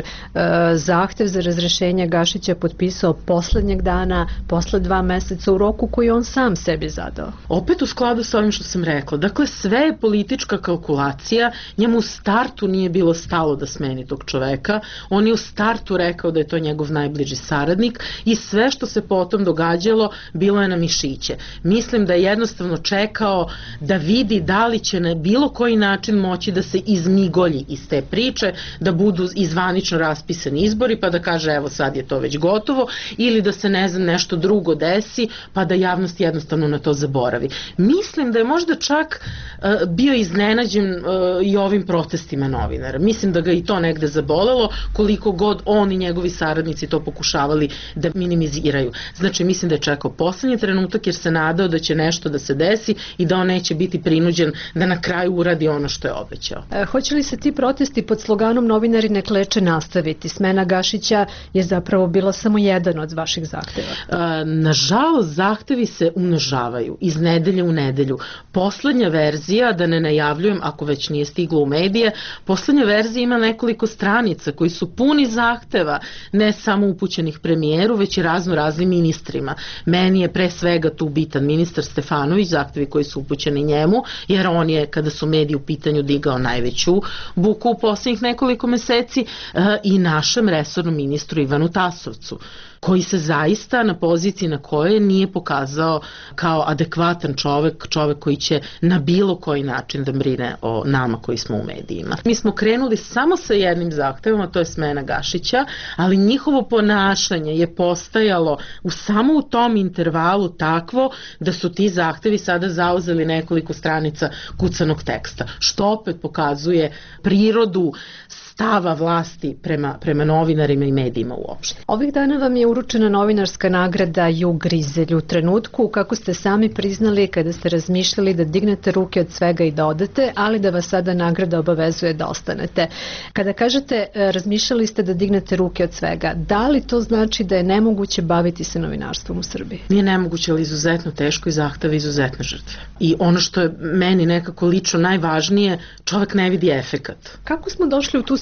zahtev za razrešenje Gašića potpisao poslednjeg dana, posle 2 meseca u roku koji on sam sebi zadao? Opet u skladu sa ovim što sam rekla. Dakle, sve je politička kalkulacija. Njemu u startu nije bilo stalo da smeni tog čoveka. On je u startu rekao da je to njegov najbliži saradnik i sve što se potom događalo bilo je na mišiće. Mislim da je jednostavno čekao da vidi da li će na bilo koji način moći da se izmigolji iz te priče, da budu izvanično raspisani izbori pa da kaže evo sad je to već gotovo, ili da se ne znam nešto drugo desi pa da javnost jednostavno na to zaboravi. Mislim da je možda čak bio iznenađen i ovim protestima novinara. Mislim da ga i to negde zabolelo, koliko god on i njegovi saradnici to pokušavali da minimiziraju. Znači, mislim da je čekao poslednji trenutak jer se nadao da će nešto da se desi i da on neće biti prinuđen da na kraju uradi ono što je obećao. Hoće li se ti protesti pod sloganom novinari ne kleče nastaviti? Smena Gašića je zapravo bila samo jedan od vaših zahteva. Nažalost, zahtevi se umnožavaju iz nedelje u nedelju. Poslednja verzija, da ne najavljujem ako već nije stiglo u medije, poslednja verzija ima nekoliko stranica koji su puni zahteva, ne samo upućenih premijeru, već i raznim ministrima. Meni je pre svega tu bitan ministar Stefanović, zahtevi koji su upućeni njemu, jer on je, kada su mediji u pitanju, digao najveću buku u posljednjih nekoliko meseci, i našem resornom ministru Ivanu Tasovcu, koji se zaista na poziciji na kojoj nije pokazao kao adekvatan čovek koji će na bilo koji način da brine o nama koji smo u medijima. Mi smo krenuli samo sa jednim zahtevom, a to je smena Gašića, ali njihovo ponašanje je postajalo samo u tom intervalu takvo da su ti zahtevi sada zauzeli nekoliko stranica kucanog teksta, što opet pokazuje prirodu stava vlasti prema novinarima i medijima uopšte. Ovih dana vam je uručena novinarska nagrada Ju Grizelj u trenutku kako ste sami priznali kada ste razmišljali da dignete ruke od svega i da odete, ali da vas sada nagrada obavezuje da ostanete. Kada kažete razmišljali ste da dignete ruke od svega, da li to znači da je nemoguće baviti se novinarstvom u Srbiji? Nije nemoguće, ali izuzetno teško i zahteva izuzetne žrtve. I ono što je meni nekako lično najvažnije, čovek ne vidi efekat. Kako smo došli u tu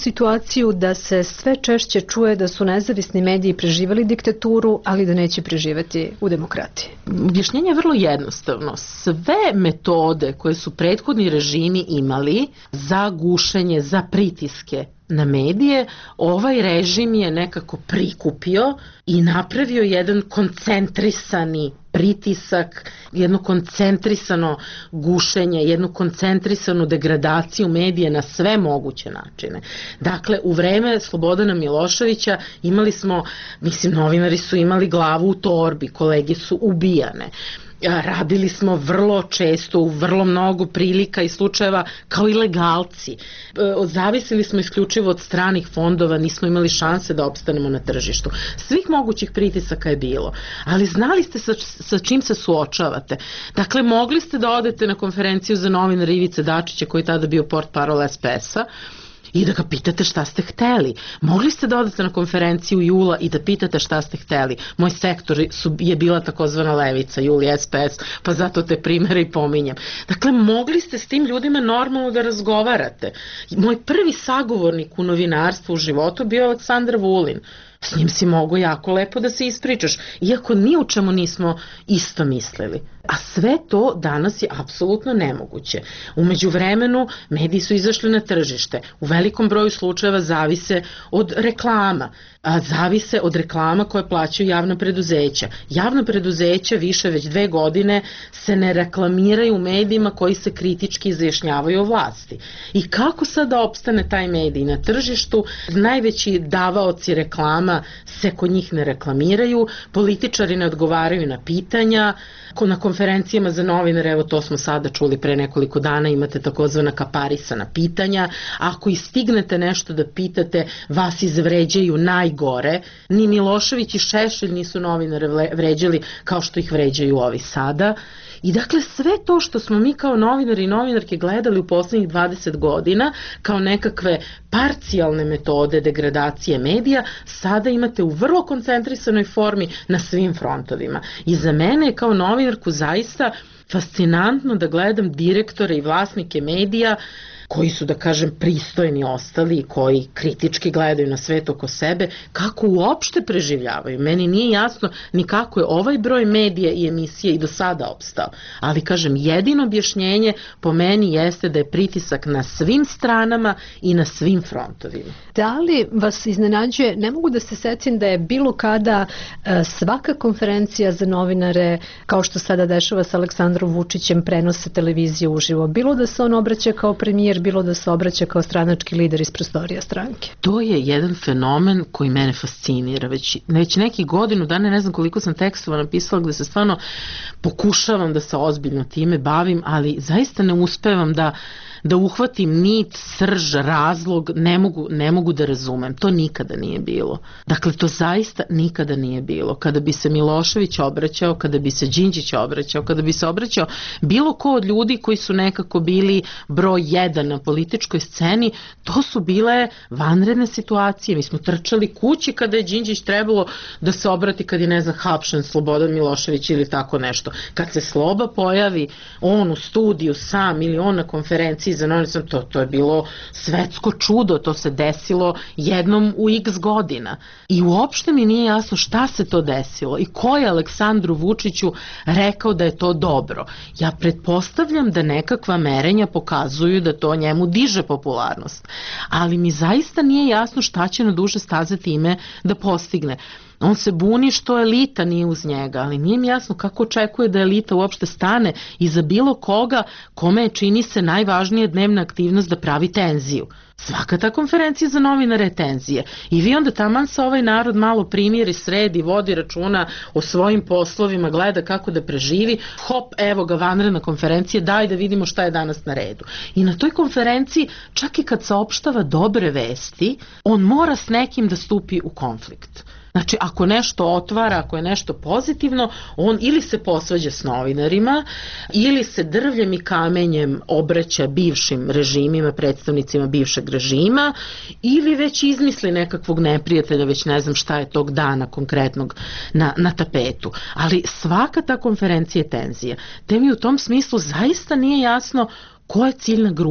situaciju da se sve češće čuje da su nezavisni mediji preživeli diktaturu, ali da neće preživeti u demokratiji? Objašnjenje je vrlo jednostavno. Sve metode koje su prethodni režimi imali za gušenje, za pritiske na medije, ovaj režim je nekako prikupio i napravio jedan koncentrisani pritisak, jedno koncentrisano gušenje, jednu koncentrisanu degradaciju medije na sve moguće načine. Dakle, u vreme Slobodana Miloševića imali smo, novinari su imali glavu u torbi, kolege su ubijane. Radili smo vrlo često u vrlo mnogo prilika i slučajeva kao ilegalci. Zavisili smo isključivo od stranih fondova, nismo imali šanse da opstanemo na tržištu. Svih mogućih pritisaka je bilo, ali znali ste sa čim se suočavate. Dakle, mogli ste da odete na konferenciju za novinara Ivice Dačića, koji je tada bio portparol SPS-a, i da ga pitate šta ste hteli. Mogli ste da odete na konferenciju Jula i da pitate šta ste hteli. Moj sektor je bila takozvana levica, Jul i SPS, pa zato te primere i pominjem. Dakle, mogli ste s tim ljudima normalno da razgovarate. Moj prvi sagovornik u novinarstvu u životu bio Aleksandar Vulin. S njim si mogo jako lepo da se ispričaš, iako ni u čemu nismo isto mislili. A sve to danas je apsolutno nemoguće. U međuvremenu mediji su izašli na tržište. U velikom broju slučajeva zavise od reklama. Zavise od reklama koje plaćaju javna preduzeća. Javna preduzeća više već 2 godine se ne reklamiraju u medijima koji se kritički izjašnjavaju o vlasti. I kako sad da opstane taj medij na tržištu? Najveći davaoci reklama se kod njih ne reklamiraju, političari ne odgovaraju na pitanja, na konferencijama za novinare, evo to smo sada čuli pre nekoliko dana, imate takozvana kaparisana pitanja, ako i stignete nešto da pitate, vas izvređaju najgore, ni Milošević i Šešelj nisu novinare vređali kao što ih vređaju ovi sada. I dakle, sve to što smo mi kao novinari i novinarke gledali u poslednjih 20 godina kao nekakve parcijalne metode degradacije medija, sada imate u vrlo koncentrisanoj formi na svim frontovima. I za mene je kao novinarku zaista fascinantno da gledam direktore i vlasnike medija koji su, da kažem, pristojni ostali i koji kritički gledaju na svet oko sebe, kako uopšte preživljavaju. Meni nije jasno ni kako je ovaj broj medija i emisije i do sada opstao. Ali, kažem, jedino objašnjenje po meni jeste da je pritisak na svim stranama i na svim frontovima. Da li vas iznenađuje, ne mogu da se setim da je bilo kada svaka konferencija za novinare, kao što sada dešava sa Aleksandrom Vučićem, prenose televizije uživo. Bilo da se on obraća kao premijer, bilo da se obraća kao stranački lider iz prostorija stranke. To je jedan fenomen koji mene fascinira. Već nekih godinu dana, ne znam koliko sam tekstova napisala gde se stvarno pokušavam da se ozbiljno time bavim, ali zaista ne uspevam da uhvatim nit, srž, razlog, ne mogu da razumem. To nikada nije bilo. Dakle, to zaista nikada nije bilo. Kada bi se Milošević obraćao, kada bi se Đinđić obraćao, kada bi se obraćao bilo ko od ljudi koji su nekako bili broj 1 na političkoj sceni, to su bile vanredne situacije. Mi smo trčali kući kada je Đinđić trebalo da se obrati kad je, ne znam, hapšen Slobodan Milošević ili tako nešto. Kad se Sloba pojavi, on u studiju sam ili on na konferenciji za novinarstvo, to je bilo svetsko čudo, to se desilo jednom u x godina. I uopšte mi nije jasno šta se to desilo i ko je Aleksandru Vučiću rekao da je to dobro. Ja pretpostavljam da nekakva merenja pokazuju da to njemu diže popularnost, ali mi zaista nije jasno šta će na duže staze time da postigne. On se buni što elita nije uz njega, ali nije mi jasno kako očekuje da elita uopšte stane iza bilo koga kome čini se najvažnija dnevna aktivnost da pravi tenziju. Svaka ta konferencija za novinare je tenzije. I vi onda taman se ovaj narod malo primiri, sredi, vodi računa o svojim poslovima, gleda kako da preživi, hop, evo ga vanredna konferencija, daj da vidimo šta je danas na redu. I na toj konferenciji, čak i kad saopštava dobre vesti, on mora s nekim da stupi u konflikt. Znači, ako nešto otvara, ako je nešto pozitivno, on ili se posvađa s novinarima, ili se drvljem i kamenjem obraća bivšim režimima, predstavnicima bivšeg režima, ili već izmisli nekakvog neprijatelja, već ne znam šta je tog dana konkretnog na tapetu. Ali svaka ta konferencija je tenzija. Te mi u tom smislu zaista nije jasno ko je ciljna grupa,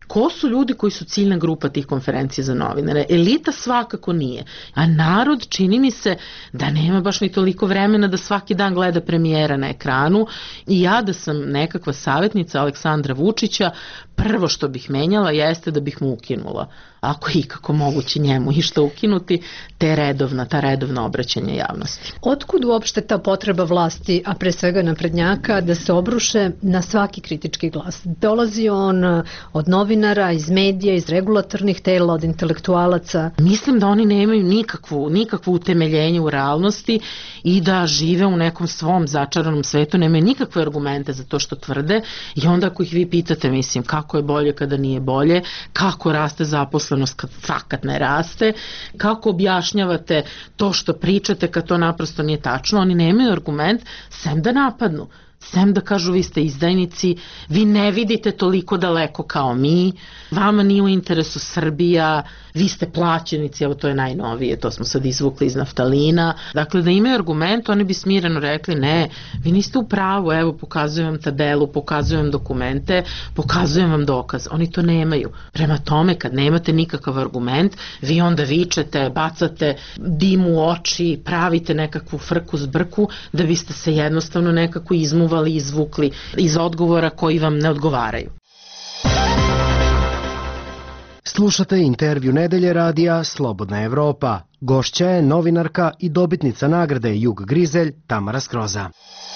Ko su ljudi koji su ciljna grupa tih konferencija za novinare? Elita svakako nije. A narod, čini mi se da nema baš ni toliko vremena da svaki dan gleda premijera na ekranu. I ja da sam nekakva savjetnica Aleksandra Vučića, prvo što bih menjala jeste da bih mu ukinula, ako je ikako moguće njemu išta ukinuti, ta redovna obraćanja javnosti. Otkud uopšte ta potreba vlasti, a pre svega naprednjaka, da se obruše na svaki kritički glas? Dolazi on od novinara, iz medija, iz regulatornih tela, od intelektualaca? Mislim da oni nemaju nikakvu utemeljenje u realnosti i da žive u nekom svom začaranom svetu, nemaju nikakve argumente za to što tvrde i onda ako ih vi pitate, mislim, kako je bolje kada nije bolje, kako raste zaposlenost kad fakat ne raste, kako objašnjavate to što pričate kad to naprosto nije tačno, oni nemaju argument sem da napadnu. Sem da kažu vi ste izdajnici, vi ne vidite toliko daleko kao mi, vama nije u interesu Srbija, vi ste plaćenici, evo to je najnovije, to smo sad izvukli iz naftalina. Dakle, da imaju argument, oni bi smireno rekli ne, vi niste u pravu, evo pokazujem vam tabelu, pokazujem vam dokumente, pokazujem vam dokaz. Oni to nemaju. Prema tome, kad nemate nikakav argument, vi onda vičete, bacate dim u oči, pravite nekakvu frku zbrku da biste se jednostavno nekako izvukli iz odgovora koji vam ne odgovaraju. Slušate intervju nedelje radija Slobodna Evropa. Gošća je novinarka i dobitnica nagrade Jug Grizelj Tamara Skroza.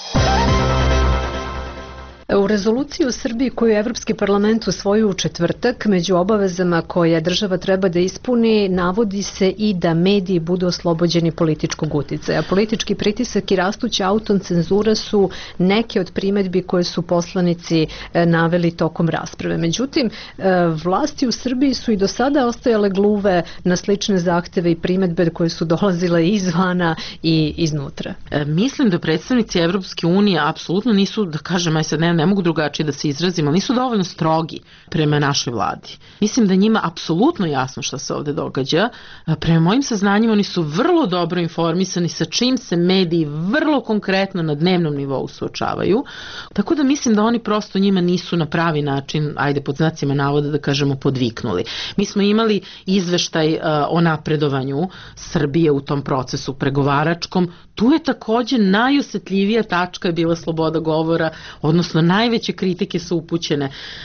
U rezoluciji u Srbiji koju je Evropski parlament usvojio u četvrtak, među obavezama koje država treba da ispuni, navodi se i da mediji budu oslobođeni političkog uticaja. Politički pritisak i rastuća autocenzura su neke od primedbi koje su poslanici naveli tokom rasprave. Međutim, vlasti u Srbiji su i do sada ostajale gluve na slične zahteve i primedbe koje su dolazile izvana i iznutra. Mislim da predstavnici Evropske unije apsolutno nisu, da kažem, aj sad ne mogu drugačije da se izrazim, ali nisu dovoljno strogi prema našoj vladi. Mislim da njima apsolutno jasno šta se ovde događa. Prema mojim saznanjima oni su vrlo dobro informisani sa čim se mediji vrlo konkretno na dnevnom nivou suočavaju. Tako da mislim da oni prosto njima nisu na pravi način, ajde pod znacima navoda da kažemo, podviknuli. Mi smo imali izveštaj o napredovanju Srbije u tom procesu pregovaračkom. Tu je takođe najosetljivija tačka je bila sloboda govora, odnosno najveće kritike su upućene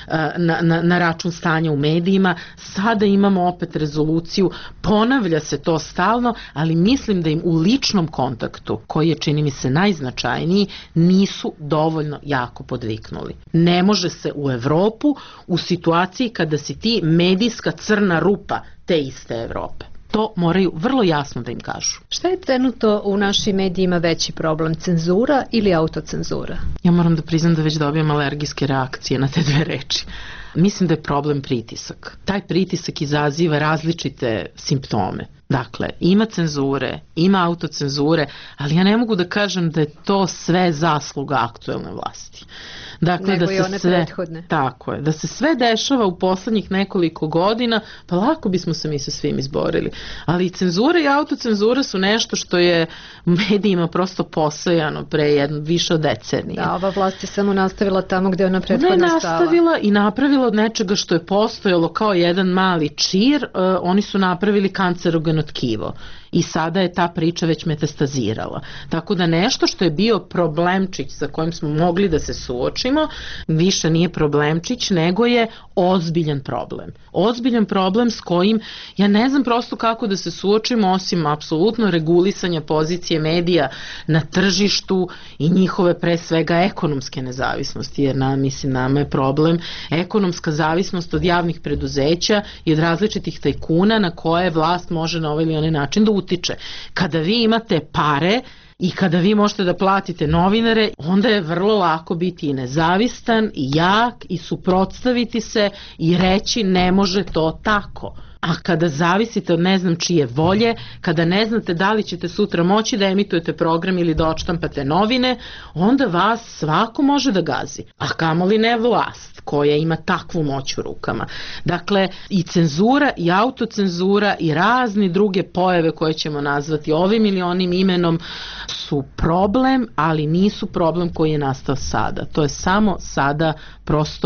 na račun stanja u medijima. Sada imamo opet rezoluciju, ponavlja se to stalno, ali mislim da im u ličnom kontaktu, koji je čini mi se najznačajniji, nisu dovoljno jako podviknuli. Ne može se u Evropu u situaciji kada si ti medijska crna rupa te iste Evrope. To moraju vrlo jasno da im kažu. Šta je trenutno u našim medijima veći problem, cenzura ili autocenzura? Ja moram da priznam da već dobijam alergijske reakcije na te dve reči. Mislim da je problem pritisak. Taj pritisak izaziva različite simptome. Dakle, ima cenzure, ima autocenzure, ali ja ne mogu da kažem da je to sve zasluga aktuelne vlasti. Dakle, nego da i one prethodne. Tako je, da se sve dešava u poslednjih nekoliko godina, pa lako bismo se mi sa svim izborili. Ali i cenzura i autocenzura su nešto što je u medijima prosto posejano pre više od decenije. Da, ova vlast je samo nastavila tamo gde ona prethodna stala. Ne nastavila i napravila od nečega što je postojalo kao jedan mali čir, oni su napravili kancerogeno tkivo. I sada je ta priča već metastazirala. Tako da nešto što je bio problemčić sa kojim smo mogli da se suočimo, više nije problemčić, nego je ozbiljan problem. Ozbiljan problem s kojim ja ne znam prosto kako da se suočimo osim apsolutno regulisanja pozicije medija na tržištu i njihove pre svega ekonomske nezavisnosti, jer nama je problem ekonomska zavisnost od javnih preduzeća i od različitih tajkuna na koje vlast može na ovaj ili onaj način da utiče. Kada vi imate pare i kada vi možete da platite novinare, onda je vrlo lako biti i nezavistan i jak i suprotstaviti se i reći ne može to tako. A kada zavisite od ne znam čije volje, kada ne znate da li ćete sutra moći da emitujete program ili da odštampate novine, onda vas svako može da gazi. A kamoli ne vlast koja ima takvu moć u rukama. Dakle, i cenzura i autocenzura i razni druge pojave koje ćemo nazvati ovim ili onim imenom su problem, ali nisu problem koji je nastao sada. To je samo sada prosto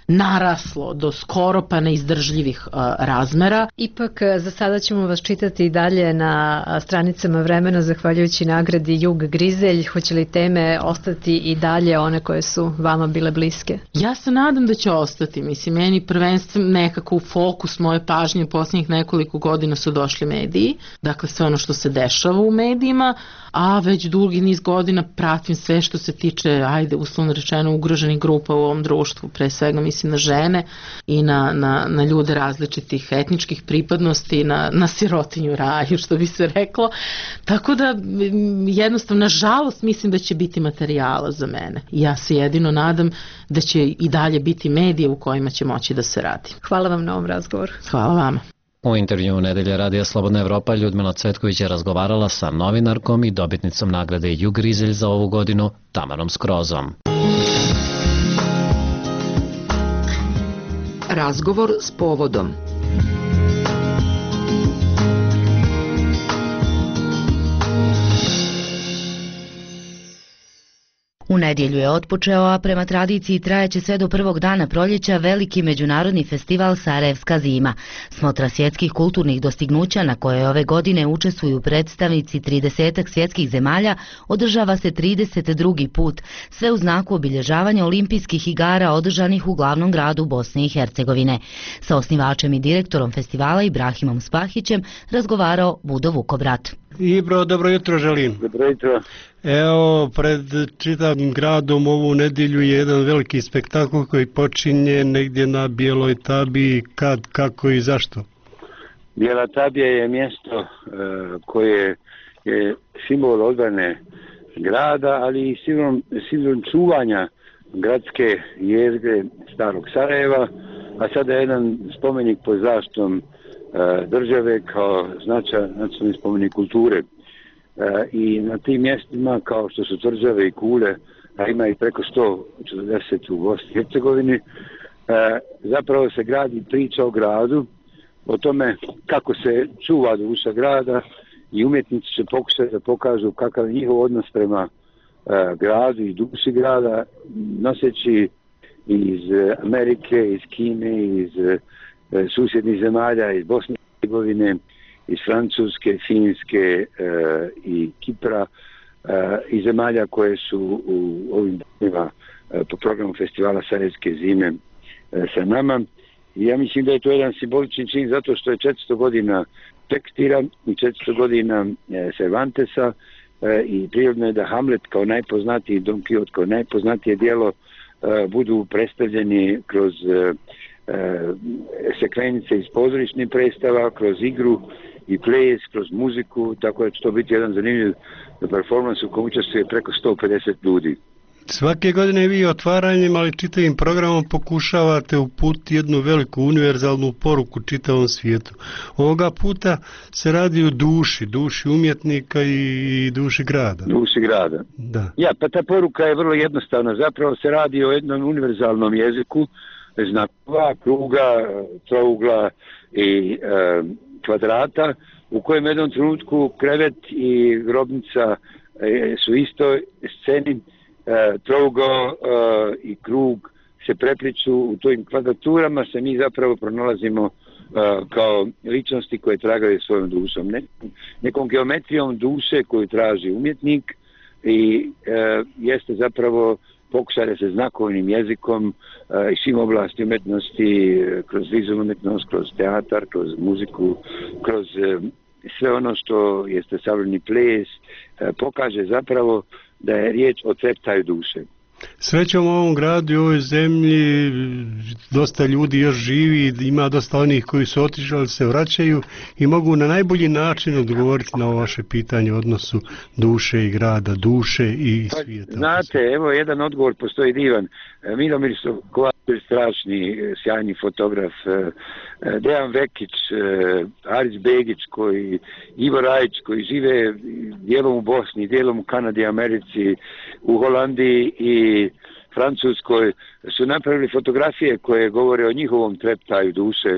naraslo do skoro pa neizdržljivih razmera. Ipak za sada ćemo vas čitati i dalje na stranicama Vremena zahvaljujući nagradi Jug Grizelj. Hoće li teme ostati i dalje one koje su vama bile bliske? Ja se nadam da će ostati. Mislim, meni prvenstveno nekako u fokus moje pažnje u posljednjih nekoliko godina su došli mediji. Dakle, sve ono što se dešava u medijima, a već dugi niz godina pratim sve što se tiče, ajde, uslovno rečeno, ugroženih grupa u ovom društvu, pre svega mislim na žene i na ljude različitih etničkih pripadnosti, na sirotinju raju, što bi se reklo. Tako da, jednostavno, nažalost, mislim da će biti materijala za mene. Ja se jedino nadam da će i dalje biti medije u kojima će moći da se radi. Hvala vam na ovom razgovoru. Hvala vama. U intervju Nedelje Radija Slobodna Evropa Ljudmila Cvetković je razgovarala sa novinarkom i dobitnicom nagrade Jug Grizelj za ovu godinu Tamarom Skrozom. Razgovor s povodom. U nedjelju je otpočeo, a prema tradiciji trajeće sve do prvog dana proljeća veliki međunarodni festival Sarajevska zima. Smotra svjetskih kulturnih dostignuća na koje ove godine učestvuju predstavnici 30 svjetskih zemalja održava se 32. put, sve u znaku obilježavanja olimpijskih igara održanih u glavnom gradu Bosne i Hercegovine. Sa osnivačem i direktorom festivala Ibrahimom Spahićem razgovarao Budo Vukobrat. Ibro, dobro jutro želim. Dobro jutro. Evo, pred čitavim gradom ovu nedjelju je jedan veliki spektakl koji počinje negdje na Bijeloj Tabiji. Kad, kako i zašto? Bijela Tabija je mjesto koje je simbol odbrane grada, ali i simbol čuvanja gradske jezgre starog Sarajeva, a sada je jedan spomenik pod zaštitom države kao značajan nacionalni spomenik kulture. I na tim mjestima kao što su Tvrđave i Kule, a ima i preko 140 u Bosni i Hercegovini, zapravo se gradi priča o gradu, o tome kako se čuva duša grada i umjetnici će pokušati da pokažu kakav je njihov odnos prema gradu i duši grada, noseći iz Amerike, iz Kine, iz susjednih zemalja, iz Bosne i Hercegovine, iz Francuske, Finske i Kipra i zemalja koje su u ovim danima po programu festivala Sarajevske zime sa nama. I ja mislim da je to jedan simbolični čin zato što je 400 godina Šekspira i 400 godina Cervantesa i prirodno je da Hamlet kao najpoznatiji, Don Quixote kao najpoznatije djelo budu predstavljeni kroz sekvenice iz pozorišnih predstava, kroz igru i ples, kroz muziku, tako da će to biti jedan zanimljiv performans u kojem učestvuje preko 150 ljudi. Svake godine vi otvaranjem, ali čitavim programom pokušavate uputiti jednu veliku univerzalnu poruku čitavom svijetu. Ovoga puta se radi o duši umjetnika i duši grada. Duši grada. Da. Ja, pa ta poruka je vrlo jednostavna. Zapravo se radi o jednom univerzalnom jeziku, znakova, kruga, trougla i kvadrata, u kojem jednom trenutku krevet i grobnica su istoj sceni, trougao i krug se prepliču u tojim kvadraturama, se mi zapravo pronalazimo kao ličnosti koje tragaju svojom dušom. Nekom geometrijom duše koju traži umjetnik i jeste zapravo pokušaj da se znakovnim jezikom i svim oblasti umjetnosti, kroz vizualnu umjetnost, kroz teatar, kroz muziku, kroz sve ono što jeste savremeni ples, pokaže zapravo da je riječ o treptaju duše. Srećom u ovom gradu i ovoj zemlji dosta ljudi još živi, ima dosta onih koji su otišli, ali se vraćaju i mogu na najbolji način odgovoriti na ovo vaše pitanje o odnosu duše i grada, duše i svijeta. Znate, evo jedan odgovor postoji divan. Milomir Sokovac je strašni, sjajni fotograf, Dejan Vekić, Aris Begić, Ivo Rajić koji žive dijelom u Bosni, dijelom u Kanadi, Americi, u Holandiji i Francuskoj su napravili fotografije koje govore o njihovom treptaju duše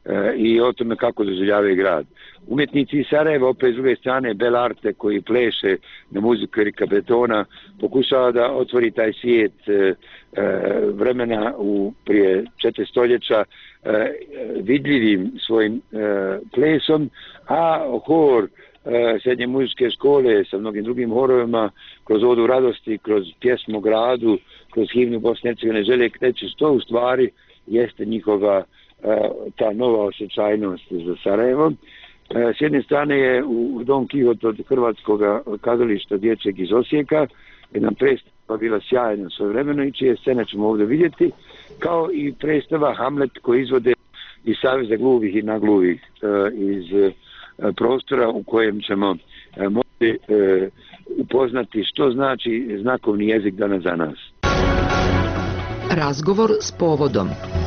i o tome kako doživljavaju grad. Umjetnici iz Sarajeva, opet s druge strane Belarte koji pleše na muziku Erika Betona, pokušava da otvori taj svijet vremena prije 4 stoljeća vidljivim svojim plesom, a hor srednje muzičke škole sa mnogim drugim horovima kroz Odu radosti, kroz pjesmu o gradu, kroz himnu Bosne i Hercegovine žele reći što u stvari jeste njihova ta nova osjećajnost za Sarajevo. S jedne strane je u Don Quixote od Hrvatskog kazališta dječjeg iz Osijeka, jedna predstava bila sjajna svojevremeno i čije scene ćemo ovdje vidjeti, kao i predstava Hamlet koji izvode iz Saveza gluvih i nagluvih iz prostora u kojem ćemo moći upoznati što znači znakovni jezik danas za nas. Razgovor s povodom.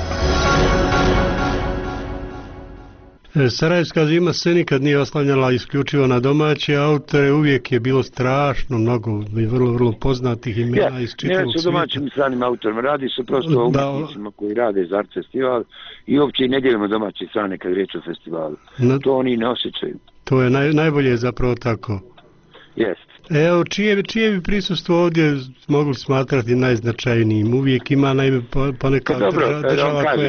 Sarajevska zima se nikad nije oslanjala isključivo na domaće autore, uvijek je bilo strašno mnogo vrlo poznatih imena iz čitavog svijeta. Ne su domaćim stranim autorima, radi se prosto o umjetnicima koji rade za Art festival i uopće i ne dijelimo domaće strane kad riječ o festivalu. To oni ne osjećaju. To je najbolje zapravo tako. Jest. Evo, čije bi prisustvo ovdje mogli smatrati najznačajnijim? Uvijek ima poneka država koja...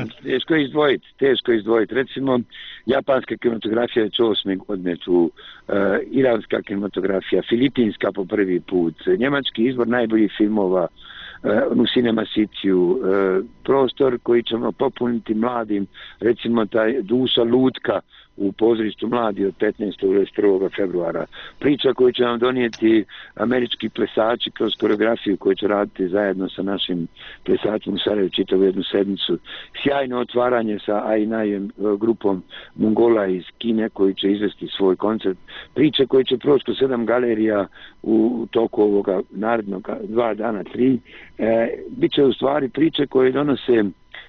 Teško izdvojiti. Recimo, japanska kinematografija je 8. godine tu, iranska kinematografija, filipinska po prvi put, njemački izbor najboljih filmova u Cinema City-u, prostor koji ćemo popuniti mladim, recimo taj Duša lutka u pozorištu mladi od 15. do 21. februara. Priča koju će nam donijeti američki plesači kroz koreografiju koju će raditi zajedno sa našim plesačima u Sarajevu čitavu jednu sedmicu. Sjajno otvaranje sa Ainajem grupom Mongola iz Kine koji će izvesti svoj koncert. Priče koje će proći kroz 7 galerija u toku ovoga narednog 2 dana, 3. Biće u stvari priče koje donose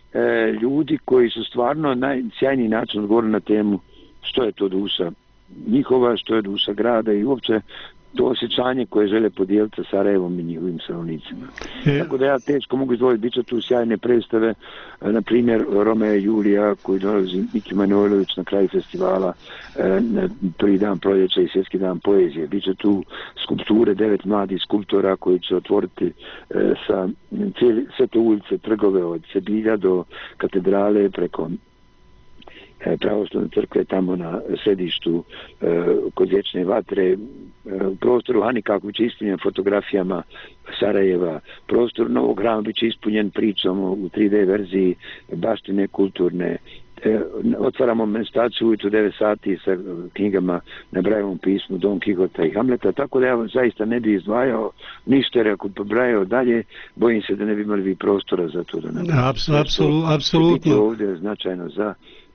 ljudi koji su stvarno na sjajniji način odgovorili na temu što je to duša njihova, što je duša grada i uopće to osjećanje koje žele podijeliti sa Sarajevom i njihovim stanovnicima. Tako da ja teško mogu izdvojiti, bit će tu sjajne predstave, na primjer Romeo i Julija koji dolazi Miki Manojlović na kraju festivala, na prvi dan proljeća i svjetski dan poezije. Bit će tu skulpture 9 mladih skulptora koji će otvoriti sa sve te ulice, trgove od Sebilja do katedrale preko pravoslavne crkve tamo na središtu kod vječne vatre, prostoru Hanikaković ispunjen fotografijama Sarajeva, prostor Novog Hrama bit će ispunjen pričom u 3D verziji baštine kulturne. Otvaramo manifestaciju ujutro 9 sati sa knjigama na Brajevom pismu Don Quixota i Hamleta, tako da ja zaista ne bi izdvajao ništa, jer ako pobrajao dalje, bojim se da ne bi imali prostora za to da nam... Apsolutno. Ovdje je značajno za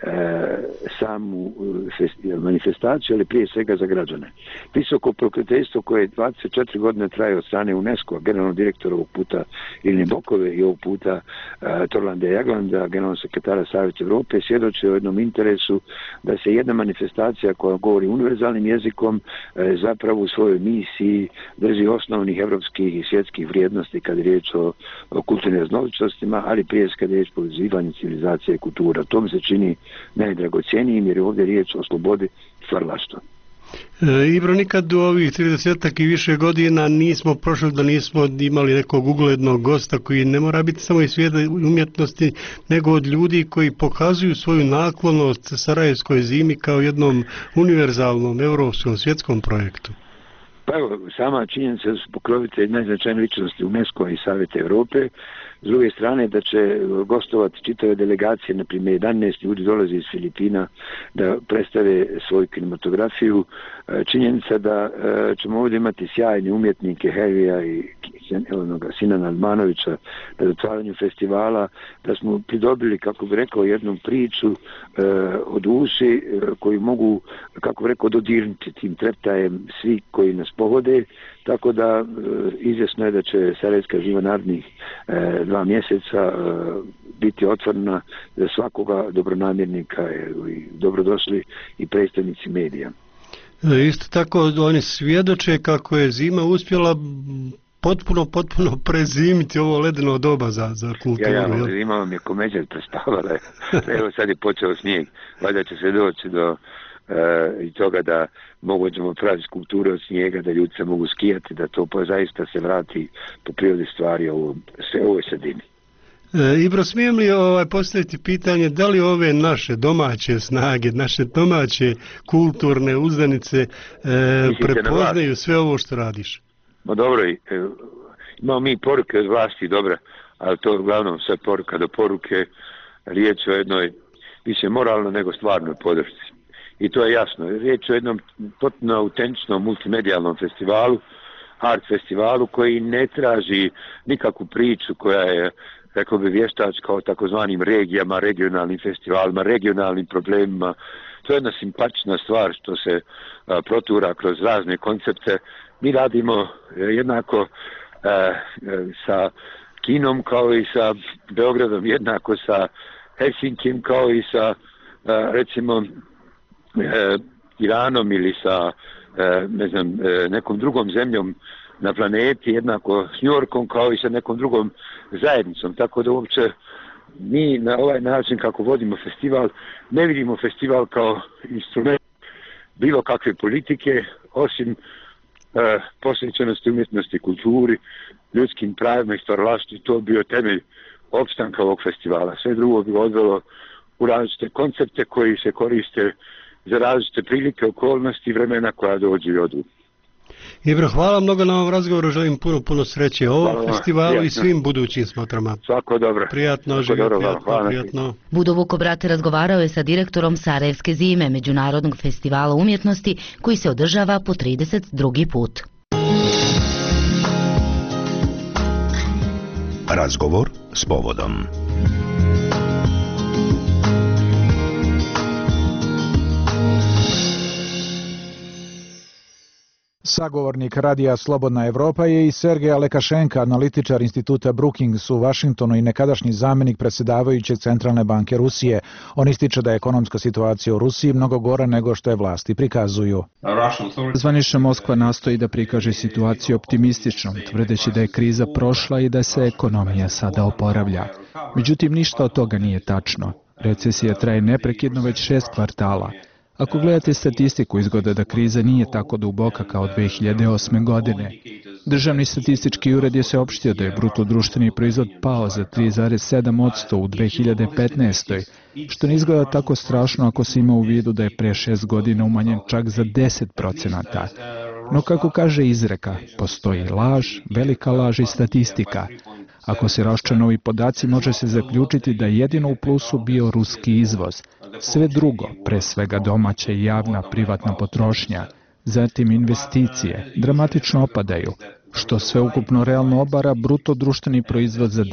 samu manifestaciju, ali prije svega za građane. Visoko pokroviteljstvo koje 24 godine traje od strane UNESCO, generalnog direktora ovog puta Ilni Bokove i ovog puta Torlanda Jaglanda, generalnog sekretara Savjeta Evrope, svjedoči o jednom interesu da se jedna manifestacija koja govori univerzalnim jezikom zapravo u svojoj misiji drži osnovnih evropskih i svjetskih vrijednosti kad je riječ o kulturnim raznolikostima, ali prije kad je riječ o povezivanju civilizacije i kultura. To mi se čini najdragocjenijim jer je ovdje riječ o slobodi stvaralaštva. Ibro, nikad u ovih 30 i više godina nismo prošli da nismo imali nekog uglednog gosta koji ne mora biti samo iz svijeta umjetnosti, nego od ljudi koji pokazuju svoju naklonost Sarajevskoj zimi kao jednom univerzalnom europskom svjetskom projektu. Pa evo, sama činjenica da su pokrovitelji najznačajnije ličnosti UNESCO i Savjeta Evrope, s druge strane da će gostovati čitave delegacije, na primjer 11 ljudi dolazi iz Filipina da predstave svoju kinematografiju, činjenica da ćemo ovdje imati sjajne umjetnike Hervija i Sinana Almanovića na otvaranju festivala, da smo pridobili, kako bi rekao, jednu priču o duši koju mogu, kako bi rekao, dodirnuti tim treptajem svi koji nas pogode, tako da izvjesno je da će Sarajevska zima narednih 2 mjeseca biti otvorena za svakoga dobronamjernika i dobrodošli i predstavnici medija. Isto tako oni svjedoče kako je zima uspjela potpuno prezimiti ovo ledeno doba za kulturu. Imao mi je komeđer prestavala. Evo sad je počeo snijeg. Valjda će se doći do i toga da možemo praviti kulture od snijega, da ljudi se mogu skijati, da to zaista se vrati po prirodi stvari u ovoj sredini. Ibro, smijem li postaviti pitanje da li ove naše domaće snage, naše domaće kulturne uzdanice prepoznaju sve ovo što radiš? Ma dobro, imamo mi poruke od vlasti, dobro, ali to uglavnom sve poruka do poruke, riječ o jednoj više moralno nego stvarnoj podršci. I to je jasno, riječ o jednom potpuno autentičnom multimedijalnom festivalu, art festivalu koji ne traži nikakvu priču koja je, rekao bi, vještačka o takozvanim regijama, regionalnim festivalima, regionalnim problemima. To je jedna simpatična stvar što se protura kroz razne koncepte. Mi radimo jednako sa Kinom kao i sa Beogradom, jednako sa Helsinkim kao i sa recimo Iranom ili sa nekom drugom zemljom na planeti, jednako s Njorkom kao i sa nekom drugom zajednicom. Tako da uopće mi na ovaj način kako vodimo festival ne vidimo festival kao instrument bilo kakve politike, osim posvećenosti umjetnosti, kulturi, ljudskim pravima i stvaralaštvu. To bi bio temelj opstanka ovog festivala. Sve drugo bi odvelo u različite koncepte koji se koriste za različite prilike, okolnosti i vremena koja dođu i odu. Ibro, hvala mnogo na ovom razgovoru, želim puno sreće ovom festivalu i svim budućim smotrama. Svako dobro. Prijatno, prijatno. Budo Vukobrate razgovarao je sa direktorom Sarajevske zime, Međunarodnog festivala umjetnosti, koji se održava po 32. put. Razgovor s povodom. Sagovornik radija Slobodna Evropa je i Sergej Alekašenka, analitičar instituta Brookings u Vašingtonu i nekadašnji zamjenik predsjedavajuće Centralne banke Rusije. On ističe da je ekonomska situacija u Rusiji mnogo gora nego što je vlasti prikazuju. Zvanična Moskva nastoji da prikaže situaciju optimističnom, tvrdeći da je kriza prošla i da se ekonomija sada oporavlja. Međutim, ništa od toga nije tačno. Recesija traje neprekidno već 6 kvartala. Ako gledate statistiku, izgleda da kriza nije tako duboka kao 2008. godine. Državni statistički ured je saopštio da je bruto društveni proizvod pao za 3,7% u 2015. što ne izgleda tako strašno ako se ima u vidu da je pre 6 godina umanjen čak za 10%. No kako kaže izreka, postoji laž, velika laž i statistika. Ako se raščlane ovi podaci, može se zaključiti da je jedino u plusu bio ruski izvoz. Sve drugo, pre svega domaća i javna privatna potrošnja, zatim investicije, dramatično opadaju, što sveukupno realno obara bruto društveni proizvod za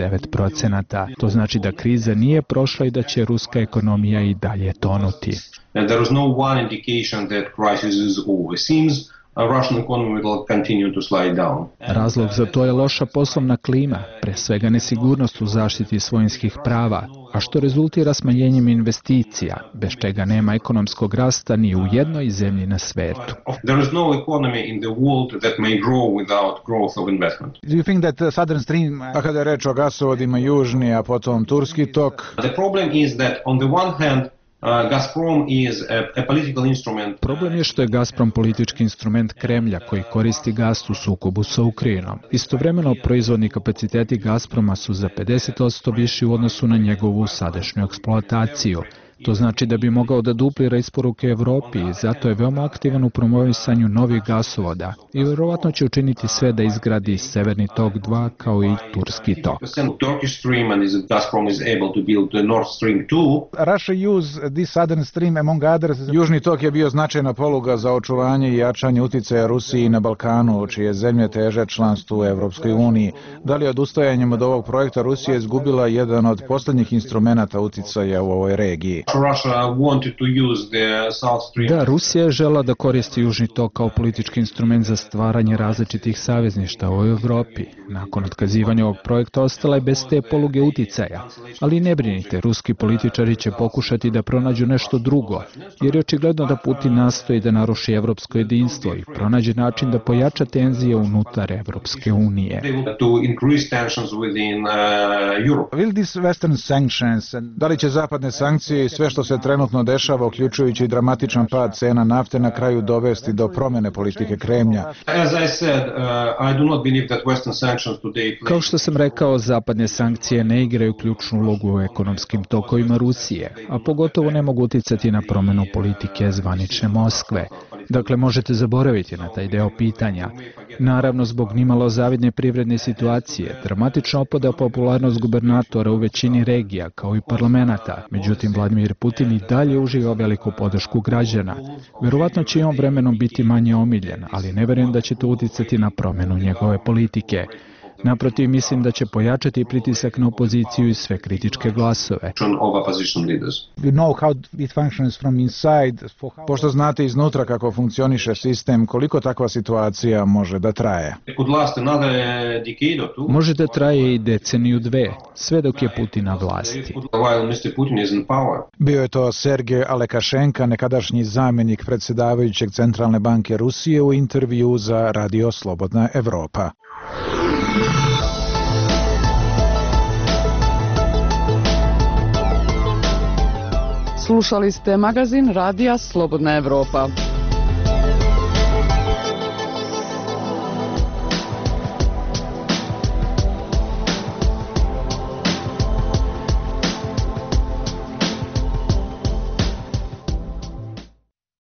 9%. To znači da kriza nije prošla i da će ruska ekonomija i dalje tonuti. There is no one indication that crisis is over. It seems Russian economy will continue to slide down. Razlog za to je loša poslovna klima, pre svega nesigurnost u zaštiti svojinskih prava, a što rezultira smanjenjem investicija, bez čega nema ekonomskog rasta ni u jednoj zemlji na svetu. There is no economy in the world that may grow without growth of investment. Do you think that Southern Stream, a kada je reč o gasovodima južni, a potom turski tok? The problem is that on the one hand Gazprom is a political instrument. Problem je što je Gazprom politički instrument Kremlja koji koristi gas u sukobu sa Ukrajinom. Istovremeno, proizvodni kapaciteti Gazproma su za 50% viši u odnosu na njegovu sadašnju eksploataciju. To znači da bi mogao da duplira isporuke Evropi i zato je veoma aktivan u promovisanju novih gasovoda i verovatno će učiniti sve da izgradi Severni tok 2 kao i Turski tok. Russia use this Southern Stream among others. Južni tok je bio značajna poluga za očuvanje i jačanje uticaja Rusiji na Balkanu, čije zemlje teže članstvu u Evropskoj uniji. Da li odustajanjem od ovog projekta Rusija izgubila jedan od poslednjih instrumenata uticaja u ovoj regiji? Da, Rusija je žela da koristi Južni tok kao politički instrument za stvaranje različitih savezništa u Evropi. Nakon otkazivanja ovog projekta ostala je bez te poluge uticaja. Ali ne brinite, ruski političari će pokušati da pronađu nešto drugo, jer je očigledno da Putin nastoji da naruši evropsko jedinstvo i pronađe način da pojača tenzije unutar Evropske unije. Da li će zapadne sankcije i sve što se trenutno dešava, uključujući dramatičan pad cena nafte, na kraju dovesti do promene politike Kremlja? Kao što sam rekao, zapadne sankcije ne igraju ključnu ulogu u ekonomskim tokovima Rusije, a pogotovo ne mogu uticati na promenu politike zvanične Moskve. Dakle, možete zaboraviti na taj deo pitanja. Naravno, zbog nimalo zavidne privredne situacije, dramatično opada popularnost gubernatora u većini regija, kao i parlamenata. Međutim, Vladimir Putin i dalje uživa veliku podršku građana. Verovatno će i on vremenom biti manje omiljen, ali ne verujem da će to uticati na promenu njegove politike. Naprotiv, mislim da će pojačati pritisak na opoziciju i sve kritičke glasove. Pošto znate iznutra kako funkcioniše sistem, koliko takva situacija može da traje? Može da traje i deceniju dve, sve dok je Putin na vlasti. Bio je to Sergej Alekašenka, nekadašnji zamjenik predsjedavajućeg Centralne banke Rusije, u intervju za Radio Slobodna Evropa. Slušali ste magazin Radija Slobodna Evropa.